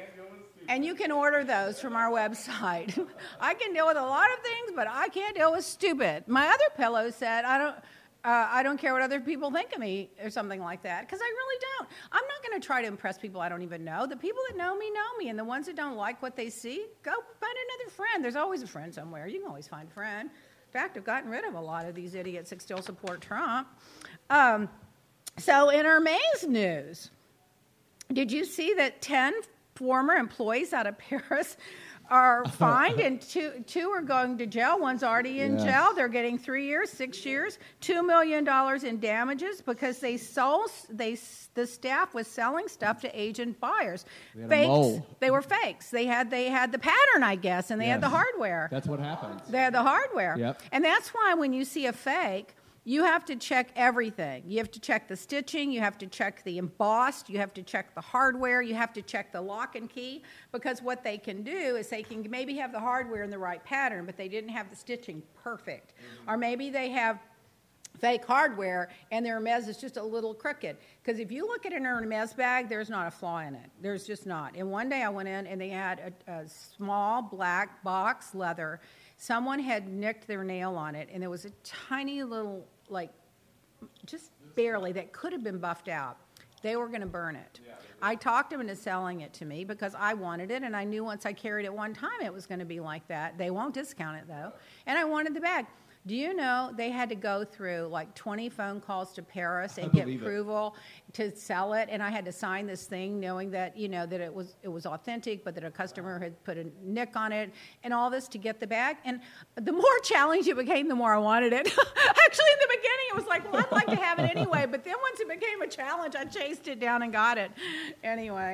And you can order those from our website. I can deal with a lot of things, but I can't deal with stupid. My other pillow said, I don't, Uh, I don't care what other people think of me or something like that, because I really don't. I'm not going to try to impress people I don't even know. The people that know me know me, and the ones that don't like what they see, go find another friend. There's always a friend somewhere. You can always find a friend. In fact, I've gotten rid of a lot of these idiots that still support Trump. Um, so in Hermes news, did you see that ten former employees out of Paris are fined, and two two are going to jail? One's already in Yes. jail. They're getting three years, six years, two million dollars in damages because they sold they the staff was selling stuff to agent buyers. They had a Fakes. mole. They were fakes. They had they had the pattern, I guess, and they had the Yes. hardware. That's what happens. They had the hardware. Yep. And that's why when you see a fake, you have to check everything. You have to check the stitching, you have to check the embossed, you have to check the hardware, you have to check the lock and key, because what they can do is they can maybe have the hardware in the right pattern, but they didn't have the stitching perfect. Mm-hmm. Or maybe they have fake hardware and their Hermes is just a little crooked. Because if you look at an Hermes bag, there's not a flaw in it. There's just not. And one day I went in and they had a, a small black box leather. Someone had nicked their nail on it, and there was a tiny little, like, just barely, that could have been buffed out. They were going to burn it. Yeah, I talked them into selling it to me because I wanted it, and I knew once I carried it one time it was going to be like that. They won't discount it, though. And I wanted the bag. Do you know they had to go through like twenty phone calls to Paris and get approval it. to sell it? And I had to sign this thing knowing that, you know, that it was it was authentic, but that a customer had put a nick on it and all this to get the bag. And the more challenging it became, the more I wanted it. Actually, in the beginning, it was like, well, I'd like to have it anyway. But then once it became a challenge, I chased it down and got it. Anyway,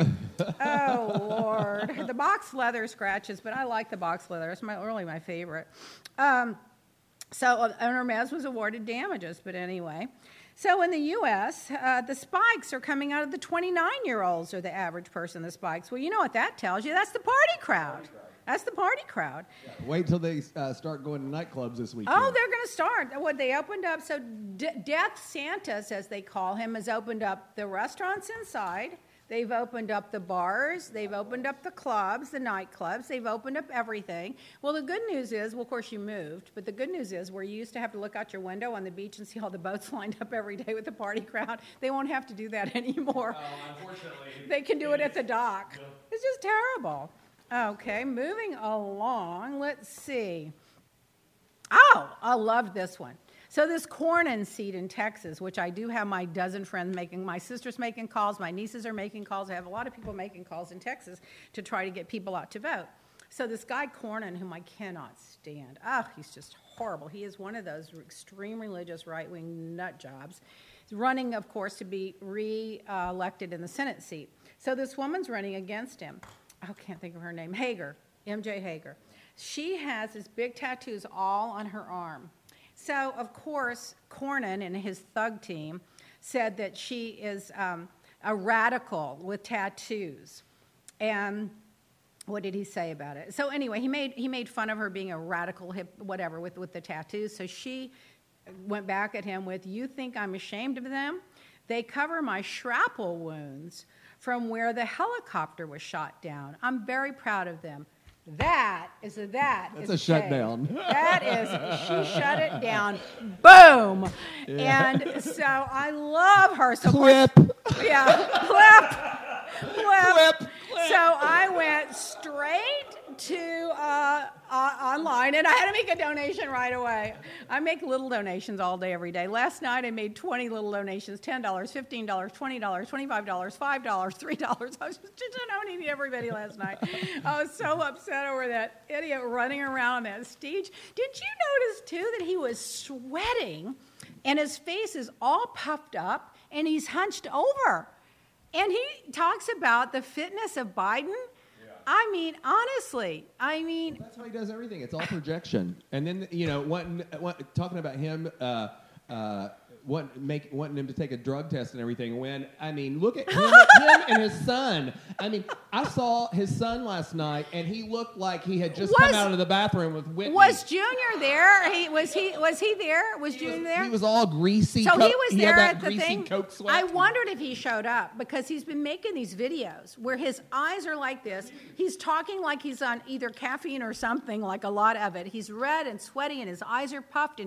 oh, Lord. The box leather scratches, but I like the box leather. It's my, really my favorite. Um, So uh, Hermes was awarded damages, but anyway. So in the U S, uh, the spikes are coming out of the twenty-nine-year-olds, or the average person, the spikes. Well, you know what that tells you. That's the party crowd. That's the party crowd. Yeah, wait till they uh, start going to nightclubs this weekend. Oh, they're going to start. What they opened up, so D- Death Santas, as they call him, has opened up the restaurants inside. They've opened up the bars, they've opened up the clubs, the nightclubs, they've opened up everything. Well, the good news is, well, of course you moved, but the good news is where you used to have to look out your window on the beach and see all the boats lined up every day with the party crowd, they won't have to do that anymore. Oh, unfortunately. They can do it at the dock. Yeah. It's just terrible. Okay, moving along, let's see. Oh, I love this one. So this corn and seed in Texas, which I do have my dozen friends making, my sister's making calls, my nieces are making calls. I have a lot of people making calls in Texas to try to get people out to vote. So this guy Cornyn, whom I cannot stand, oh, he's just horrible. He is one of those extreme religious right-wing nut jobs. He's running, of course, to be re-elected in the Senate seat. So this woman's running against him. I can't think of her name. Hager, M J Hager. She has these big tattoos all on her arm. So, of course, Cornyn and his thug team said that she is um, a radical with tattoos. And what did he say about it? So anyway, he made he made fun of her being a radical hip, whatever, with, with the tattoos. So she went back at him with, you think I'm ashamed of them? They cover my shrapnel wounds from where the helicopter was shot down. I'm very proud of them. That is a that That's is a shutdown. That is, she shut it down. Boom. Yeah. And so I love her. So Clip. Course, yeah, clip. Clip. Clip. Clip. So I went straight to uh, uh, online, and I had to make a donation right away. I make little donations all day, every day. Last night I made twenty little donations, ten dollars, fifteen dollars, twenty dollars, twenty-five dollars, five dollars, three dollars. I was just donating to everybody last night. I was so upset over that idiot running around on that stage. Did you notice, too, that he was sweating, and his face is all puffed up, and he's hunched over? And he talks about the fitness of Biden. Yeah. I mean, honestly, I mean... That's how he does everything. It's all projection. And then, you know, wanting, want, talking about him... Uh, uh, Want, make, wanting him to take a drug test and everything, when, I mean, look at him, him and his son. I mean, I saw his son last night, and he looked like he had just was, come out of the bathroom with Whitney. Was Junior there? He was he was he there? Was he Junior was, there? He was all greasy. So coat, he was there he had at that the thing. Coke sweat. I wondered if he showed up, because he's been making these videos where his eyes are like this. He's talking like he's on either caffeine or something, like a lot of it. He's red and sweaty, and his eyes are puffed, and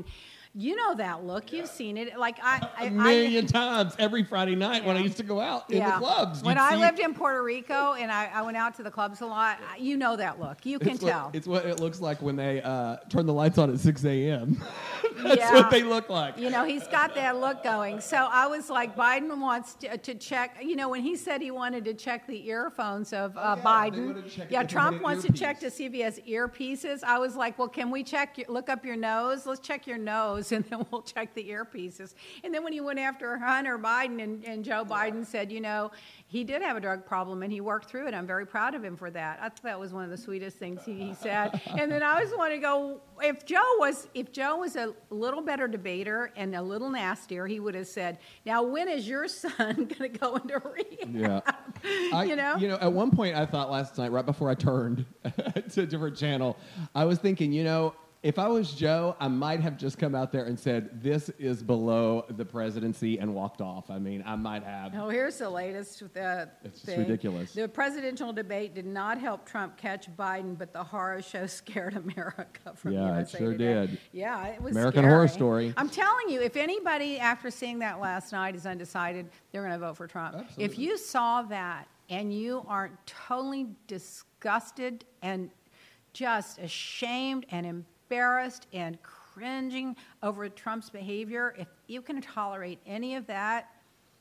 You know that look. You've seen it. Like I, I A million I, times every Friday night when I Yeah. used to go out in yeah. the clubs. When you'd I see- lived in Puerto Rico and I, I went out to the clubs a lot, you know that look. You can it's tell. What, it's what it looks like when they uh, turn the lights on at six a.m. That's Yeah. what they look like. You know, he's got that look going. So I was like, Biden wants to, to check. You know, when he said he wanted to check the earphones of uh, Oh, yeah, they Biden, wanted to check yeah, if he Trump had an wants to check to earpiece. see if he has earpieces. I was like, well, can we check? Your, look up your nose. Let's check your nose, and then we'll check the earpieces. And then when he went after Hunter Biden and, and Joe Biden said, you know, he did have a drug problem and he worked through it. I'm very proud of him for that. I thought that was one of the sweetest things he, he said. And then I just want to go, if Joe was if Joe was a little better debater and a little nastier, he would have said, now when is your son going to go into rehab? Yeah. I, You know? You know, at one point I thought last night, right before I turned to a different channel, I was thinking, you know, if I was Joe, I might have just come out there and said, this is below the presidency and walked off. I mean, I might have. Oh, here's the latest. Uh, It's just thing. ridiculous. The presidential debate did not help Trump catch Biden, but the horror show scared America from Yeah, it U S A sure Today. did. Yeah, it was American scary. Horror Story. I'm telling you, if anybody after seeing that last night is undecided, they're going to vote for Trump. Absolutely. If you saw that and you aren't totally disgusted and just ashamed and embarrassed and cringing over Trump's behavior, if you can tolerate any of that,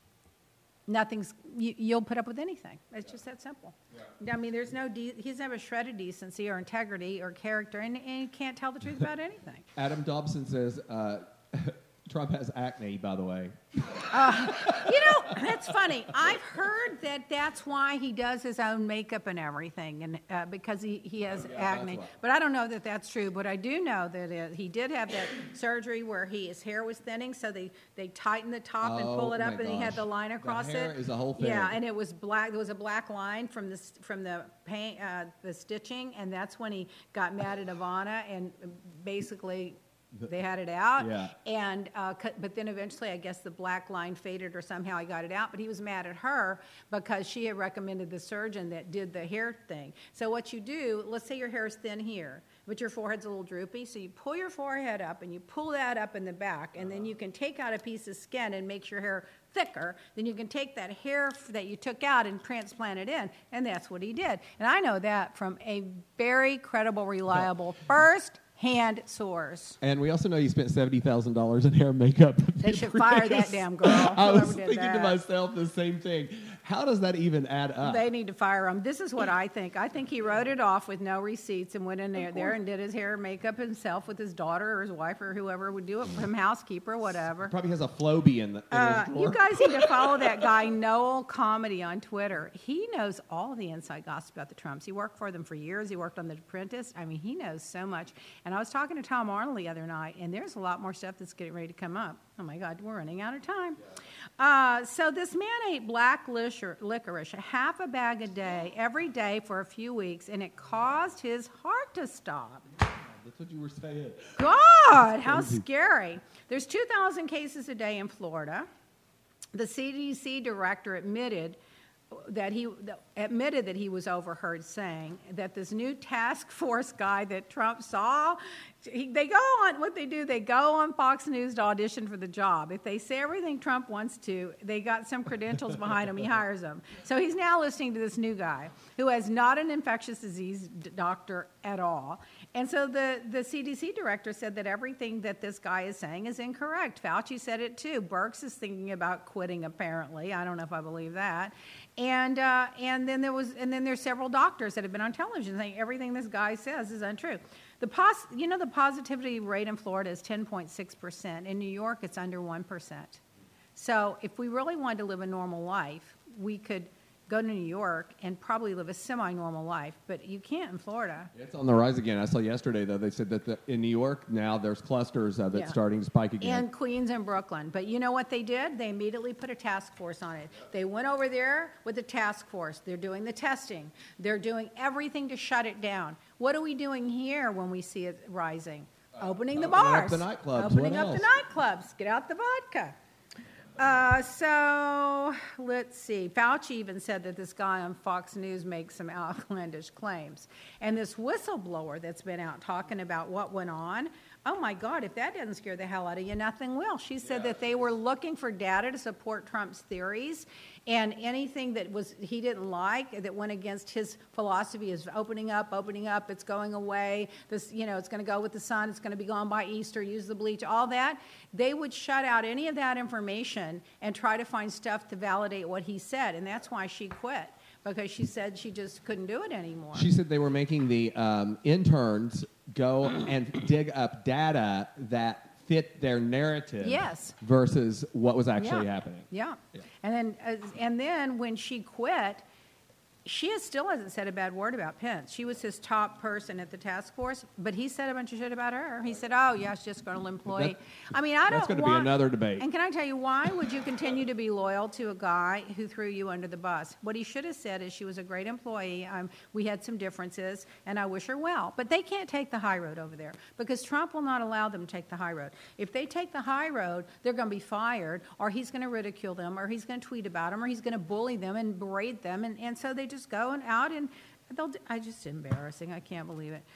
nothing's you, you'll put up with anything. It's just that simple. I mean, there's no de- he's never shredded decency or integrity or character, and, and he can't tell the truth about anything. Adam Dobson says uh, Trump has acne, by the way. Uh, you know, that's funny. I've heard that that's why he does his own makeup and everything, and uh, because he, he has Oh, yeah, that's acne. why. But I don't know that that's true. But I do know that it, he did have that surgery where he, his hair was thinning, so they, they tighten the top and pull Oh, it up, my and he had gosh. the line The across hair it. is a whole thing. Yeah, and it was black. There was a black line from the s- from the paint, uh, the stitching, and that's when he got mad at Ivana, and basically. They had it out, Yeah. and uh, cut- but then eventually, I guess the black line faded, or somehow he got it out. But he was mad at her because she had recommended the surgeon that did the hair thing. So what you do, let's say your hair is thin here, but your forehead's a little droopy. So you pull your forehead up, and you pull that up in the back, and then you can take out a piece of skin and make your hair thicker. Then you can take that hair f- that you took out and transplant it in, and that's what he did. And I know that from a very credible, reliable first. Hand source. And we also know you spent seventy thousand dollars in hair and makeup. They should fire that damn girl. I was whoever did thinking to that. myself the same thing. How does that even add up? They need to fire him. This is what I think. I think he wrote it off with no receipts and went in there, there and did his hair and makeup himself with his daughter or his wife or whoever would do it, from housekeeper, whatever. Probably has a Flowbee in, the, in Uh, his you drawer. guys need to follow that guy, Noel Comedy, on Twitter. He knows all the inside gossip about the Trumps. He worked for them for years. He worked on The Apprentice. I mean, he knows so much. And I was talking to Tom Arnold the other night, and there's a lot more stuff that's getting ready to come up. Oh, my God, we're running out of time. Uh, so this man ate black licor- licorice, a half a bag a day, every day for a few weeks, and it caused his heart to stop. That's what you were saying. God, how scary. There's two thousand cases a day in Florida. The C D C director admitted that he admitted that he was overheard saying that this new task force guy that Trump saw, he, they go on, what they do, they go on Fox News to audition for the job. If they say everything Trump wants to, they got some credentials behind him, he hires them. So he's now listening to this new guy who has not an infectious disease d- doctor at all. And so the, the C D C director said that everything that this guy is saying is incorrect. Fauci said it too. Birx is thinking about quitting, apparently. I don't know if I believe that. And uh, and then there was and then there's several doctors that have been on television saying everything this guy says is untrue. The pos, you know, the positivity rate in Florida is ten point six percent. In New York, it's under one percent. So if we really wanted to live a normal life, we could go to New York and probably live a semi-normal life, but you can't in Florida. It's on the rise again. I saw yesterday, though, they said that the, in New York now there's clusters uh, that's Yeah. starting to spike again. And Queens and Brooklyn. But you know what they did? They immediately put a task force on it. They went over there with a task force. They're doing the testing. They're doing everything to shut it down. What are we doing here when we see it rising? Opening the opening up bars. the nightclubs. Opening What up the else? nightclubs. Get out the vodka. Uh, so let's see. Fauci even said that this guy on Fox News makes some outlandish claims. And this whistleblower that's been out talking about what went on, Oh my God, if that doesn't scare the hell out of you, nothing will. She said yeah. that they were looking for data to support Trump's theories, and anything that was he didn't like, that went against his philosophy, is opening up, opening up, it's going away, this, you know, it's going to go with the sun, it's going to be gone by Easter, use the bleach, all that. They would shut out any of that information and try to find stuff to validate what he said, and that's why she quit. Because she said she just couldn't do it anymore. She said they were making the um, interns go and dig up data that fit their narrative. Yes. Versus what was actually yeah. happening. Yeah. yeah. And then, uh, and then when she quit, she has, still hasn't said a bad word about Pence. She was his top person at the task force, but he said a bunch of shit about her. He said, "Oh, yeah, she's just going to employ." That, I mean, I don't. That's going to want, be another debate. And can I tell you why would you continue to be loyal to a guy who threw you under the bus? What he should have said is, "She was a great employee. Um, we had some differences, and I wish her well." But they can't take the high road over there because Trump will not allow them to take the high road. If they take the high road, they're going to be fired, or he's going to ridicule them, or he's going to tweet about them, or he's going to bully them and berate them, and, and so they just go and out. And they'll, I just embarrassing. I can't believe it.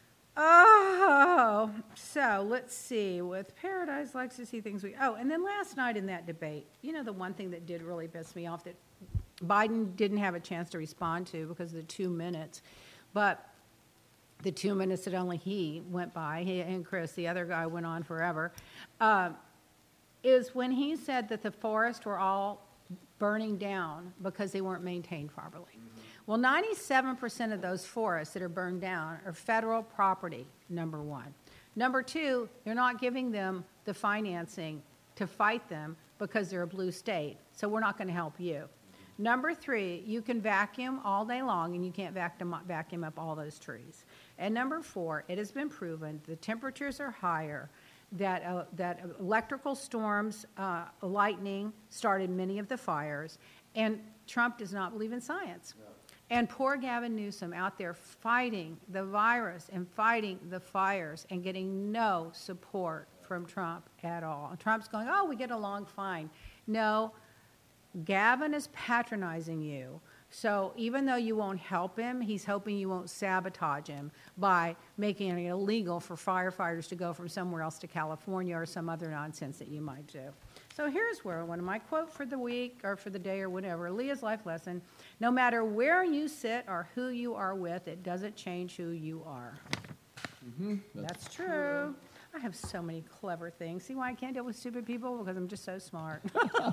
Oh, so let's see. With Paradise likes to see things we. Oh, and then last night in that debate, you know, the one thing that did really piss me off that Biden didn't have a chance to respond to because of the two minutes, but the two minutes that only he went by, he and Chris, the other guy, went on forever, uh, is when he said that the forests were all burning down because they weren't maintained properly. Well, ninety-seven percent of those forests that are burned down are federal property, number one. Number two, they're not giving them the financing to fight them because they're a blue state, so we're not going to help you. Number three, you can vacuum all day long, and you can't vacuum up, vacuum up all those trees. And number four, it has been proven the temperatures are higher, that, uh, that electrical storms, uh, lightning started many of the fires, and Trump does not believe in science. No. And poor Gavin Newsom out there fighting the virus and fighting the fires and getting no support from Trump at all. And Trump's going, "Oh, we get along fine." No, Gavin is patronizing you. So even though you won't help him, he's hoping you won't sabotage him by making it illegal for firefighters to go from somewhere else to California or some other nonsense that you might do. So here's where one of my quote for the week or for the day or whatever, Leah's life lesson: no matter where you sit or who you are with, it doesn't change who you are. Mm-hmm. That's, That's true. true. I have so many clever things. See why I can't deal with stupid people? Because I'm just so smart.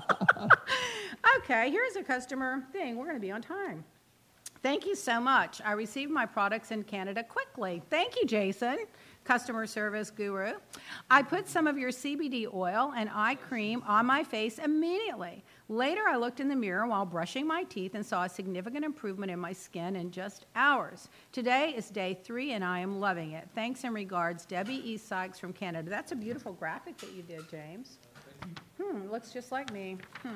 Okay, here's a customer thing. We're going to be on time. Thank you so much. I received my products in Canada quickly. Thank you, Jason, customer service guru. I put some of your C B D oil and eye cream on my face immediately. Later, I looked in the mirror while brushing my teeth and saw a significant improvement in my skin in just hours. Today is day three, and I am loving it. Thanks and regards, Debbie E. Sykes from Canada. That's a beautiful graphic that you did, James. Hmm, looks just like me. Hmm.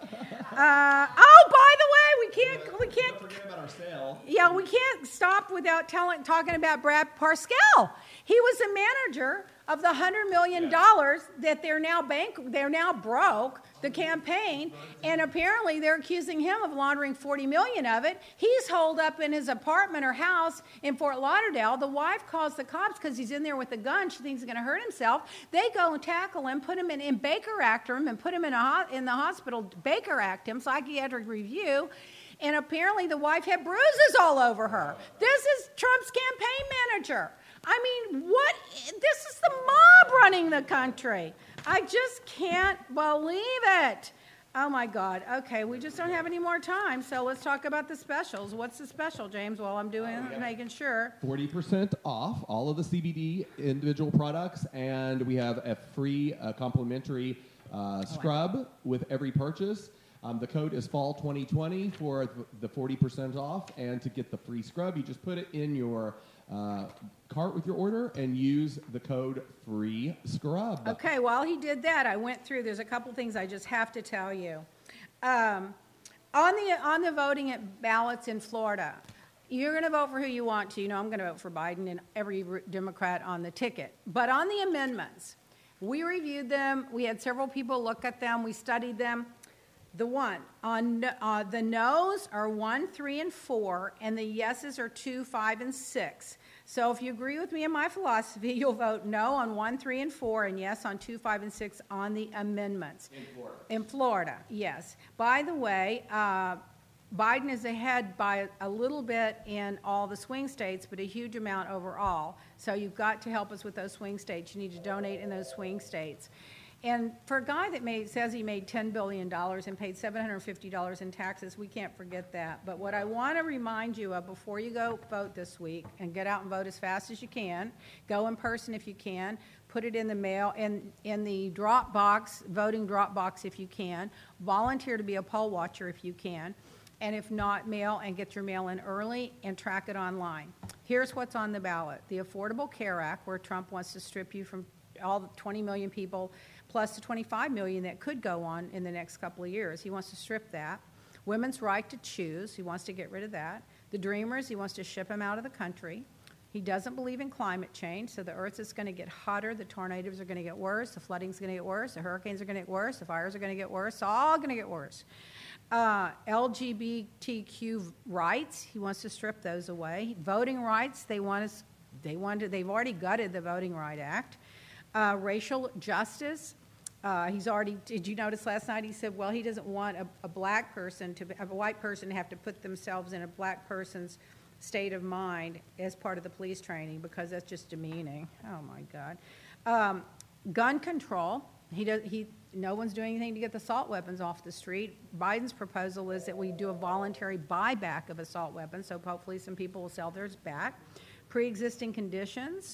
Uh, oh, by the way, we can't, we can't. Don't forget about our sale. Yeah, we can't stop without telling, talking about Brad Parscale. He was the manager of the one hundred million dollars that they're now bank, they're now broke, the campaign, and apparently they're accusing him of laundering forty million dollars of it. He's holed up in his apartment or house in Fort Lauderdale. The wife calls the cops because he's in there with a gun. She thinks he's going to hurt himself. They go and tackle him, put him in, in Baker Act him, and put him in, a, in the hospital, Baker Act him, psychiatric review. And apparently the wife had bruises all over her. This is Trump's campaign manager. I mean, what? This is the mob running the country. I just can't believe it. Oh, my God. Okay, we just don't have any more time, so let's talk about the specials. What's the special, James, while I'm doing uh, making sure? forty percent off all of the C B D individual products, and we have a free uh, complimentary uh, scrub oh, with every purchase. Um, the code is fall twenty twenty for the forty percent off, and to get the free scrub, you just put it in your uh, cart with your order and use the code free scrub. Okay, while he did that, I went through, there's a couple things I just have to tell you. Um, on the on the voting at ballots in Florida, you're going to vote for who you want to. You know, I'm going to vote for Biden and every Democrat on the ticket. But on the amendments, we reviewed them. We had several people look at them. We studied them. The one, on uh, the no's are one, three, and four, and the yeses are two, five, and six. So if you agree with me in my philosophy, you'll vote no on one, three, and four, and yes on two, five, and six on the amendments. In Florida. In Florida, yes. By the way, uh, Biden is ahead by a little bit in all the swing states, but a huge amount overall. So you've got to help us with those swing states. You need to donate in those swing states. And for a guy that made, says he made ten billion dollars and paid seven hundred fifty dollars in taxes, we can't forget that. But what I want to remind you of before you go vote this week, and get out and vote as fast as you can, go in person if you can, put it in the mail, in, in the drop box, voting drop box if you can, volunteer to be a poll watcher if you can, and if not, mail and get your mail in early and track it online. Here's what's on the ballot. The Affordable Care Act, where Trump wants to strip you from all the twenty million people, plus the twenty-five million that could go on in the next couple of years. He wants to strip that. Women's right to choose, he wants to get rid of that. The Dreamers, he wants to ship them out of the country. He doesn't believe in climate change, so the earth is going to get hotter, the tornadoes are going to get worse, the flooding's going to get worse, the hurricanes are going to get worse, the fires are going to get worse, it's all going to get worse. Uh, L G B T Q rights, he wants to strip those away. Voting rights, they want us, they want to, they've already gutted the Voting Right Act. Uh, racial justice, uh, he's already, did you notice last night he said, well, he doesn't want a, a black person to, a white person to have to put themselves in a black person's state of mind as part of the police training because that's just demeaning. Oh my God. Um, gun control, he does, he, no one's doing anything to get the assault weapons off the street. Biden's proposal is that we do a voluntary buyback of assault weapons, so hopefully some people will sell theirs back. Pre-existing conditions,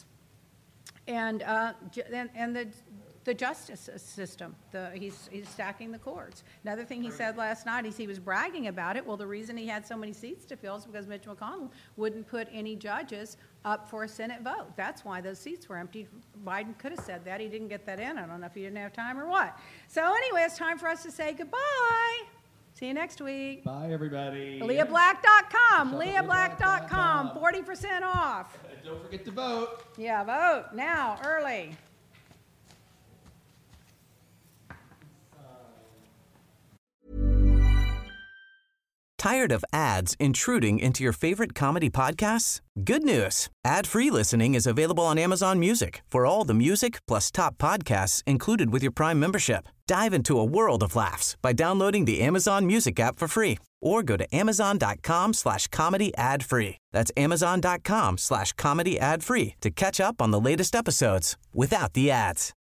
and uh, ju- and, and the the justice system. The, he's he's stacking the courts. Another thing he said last night is he was bragging about it. Well, the reason he had so many seats to fill is because Mitch McConnell wouldn't put any judges up for a Senate vote. That's why those seats were empty. Biden could have said that. He didn't get that in. I don't know if he didn't have time or what. So anyway, it's time for us to say goodbye. See you next week. Bye, everybody. Leah Black dot com. Shop at Leah Black dot com. forty percent off. Don't forget to vote. Yeah, vote now, early. Tired of ads intruding into your favorite comedy podcasts? Good news. Ad-free listening is available on Amazon Music for all the music plus top podcasts included with your Prime membership. Dive into a world of laughs by downloading the Amazon Music app for free or go to amazon.com slash comedy ad free. That's amazon.com slash comedy ad free to catch up on the latest episodes without the ads.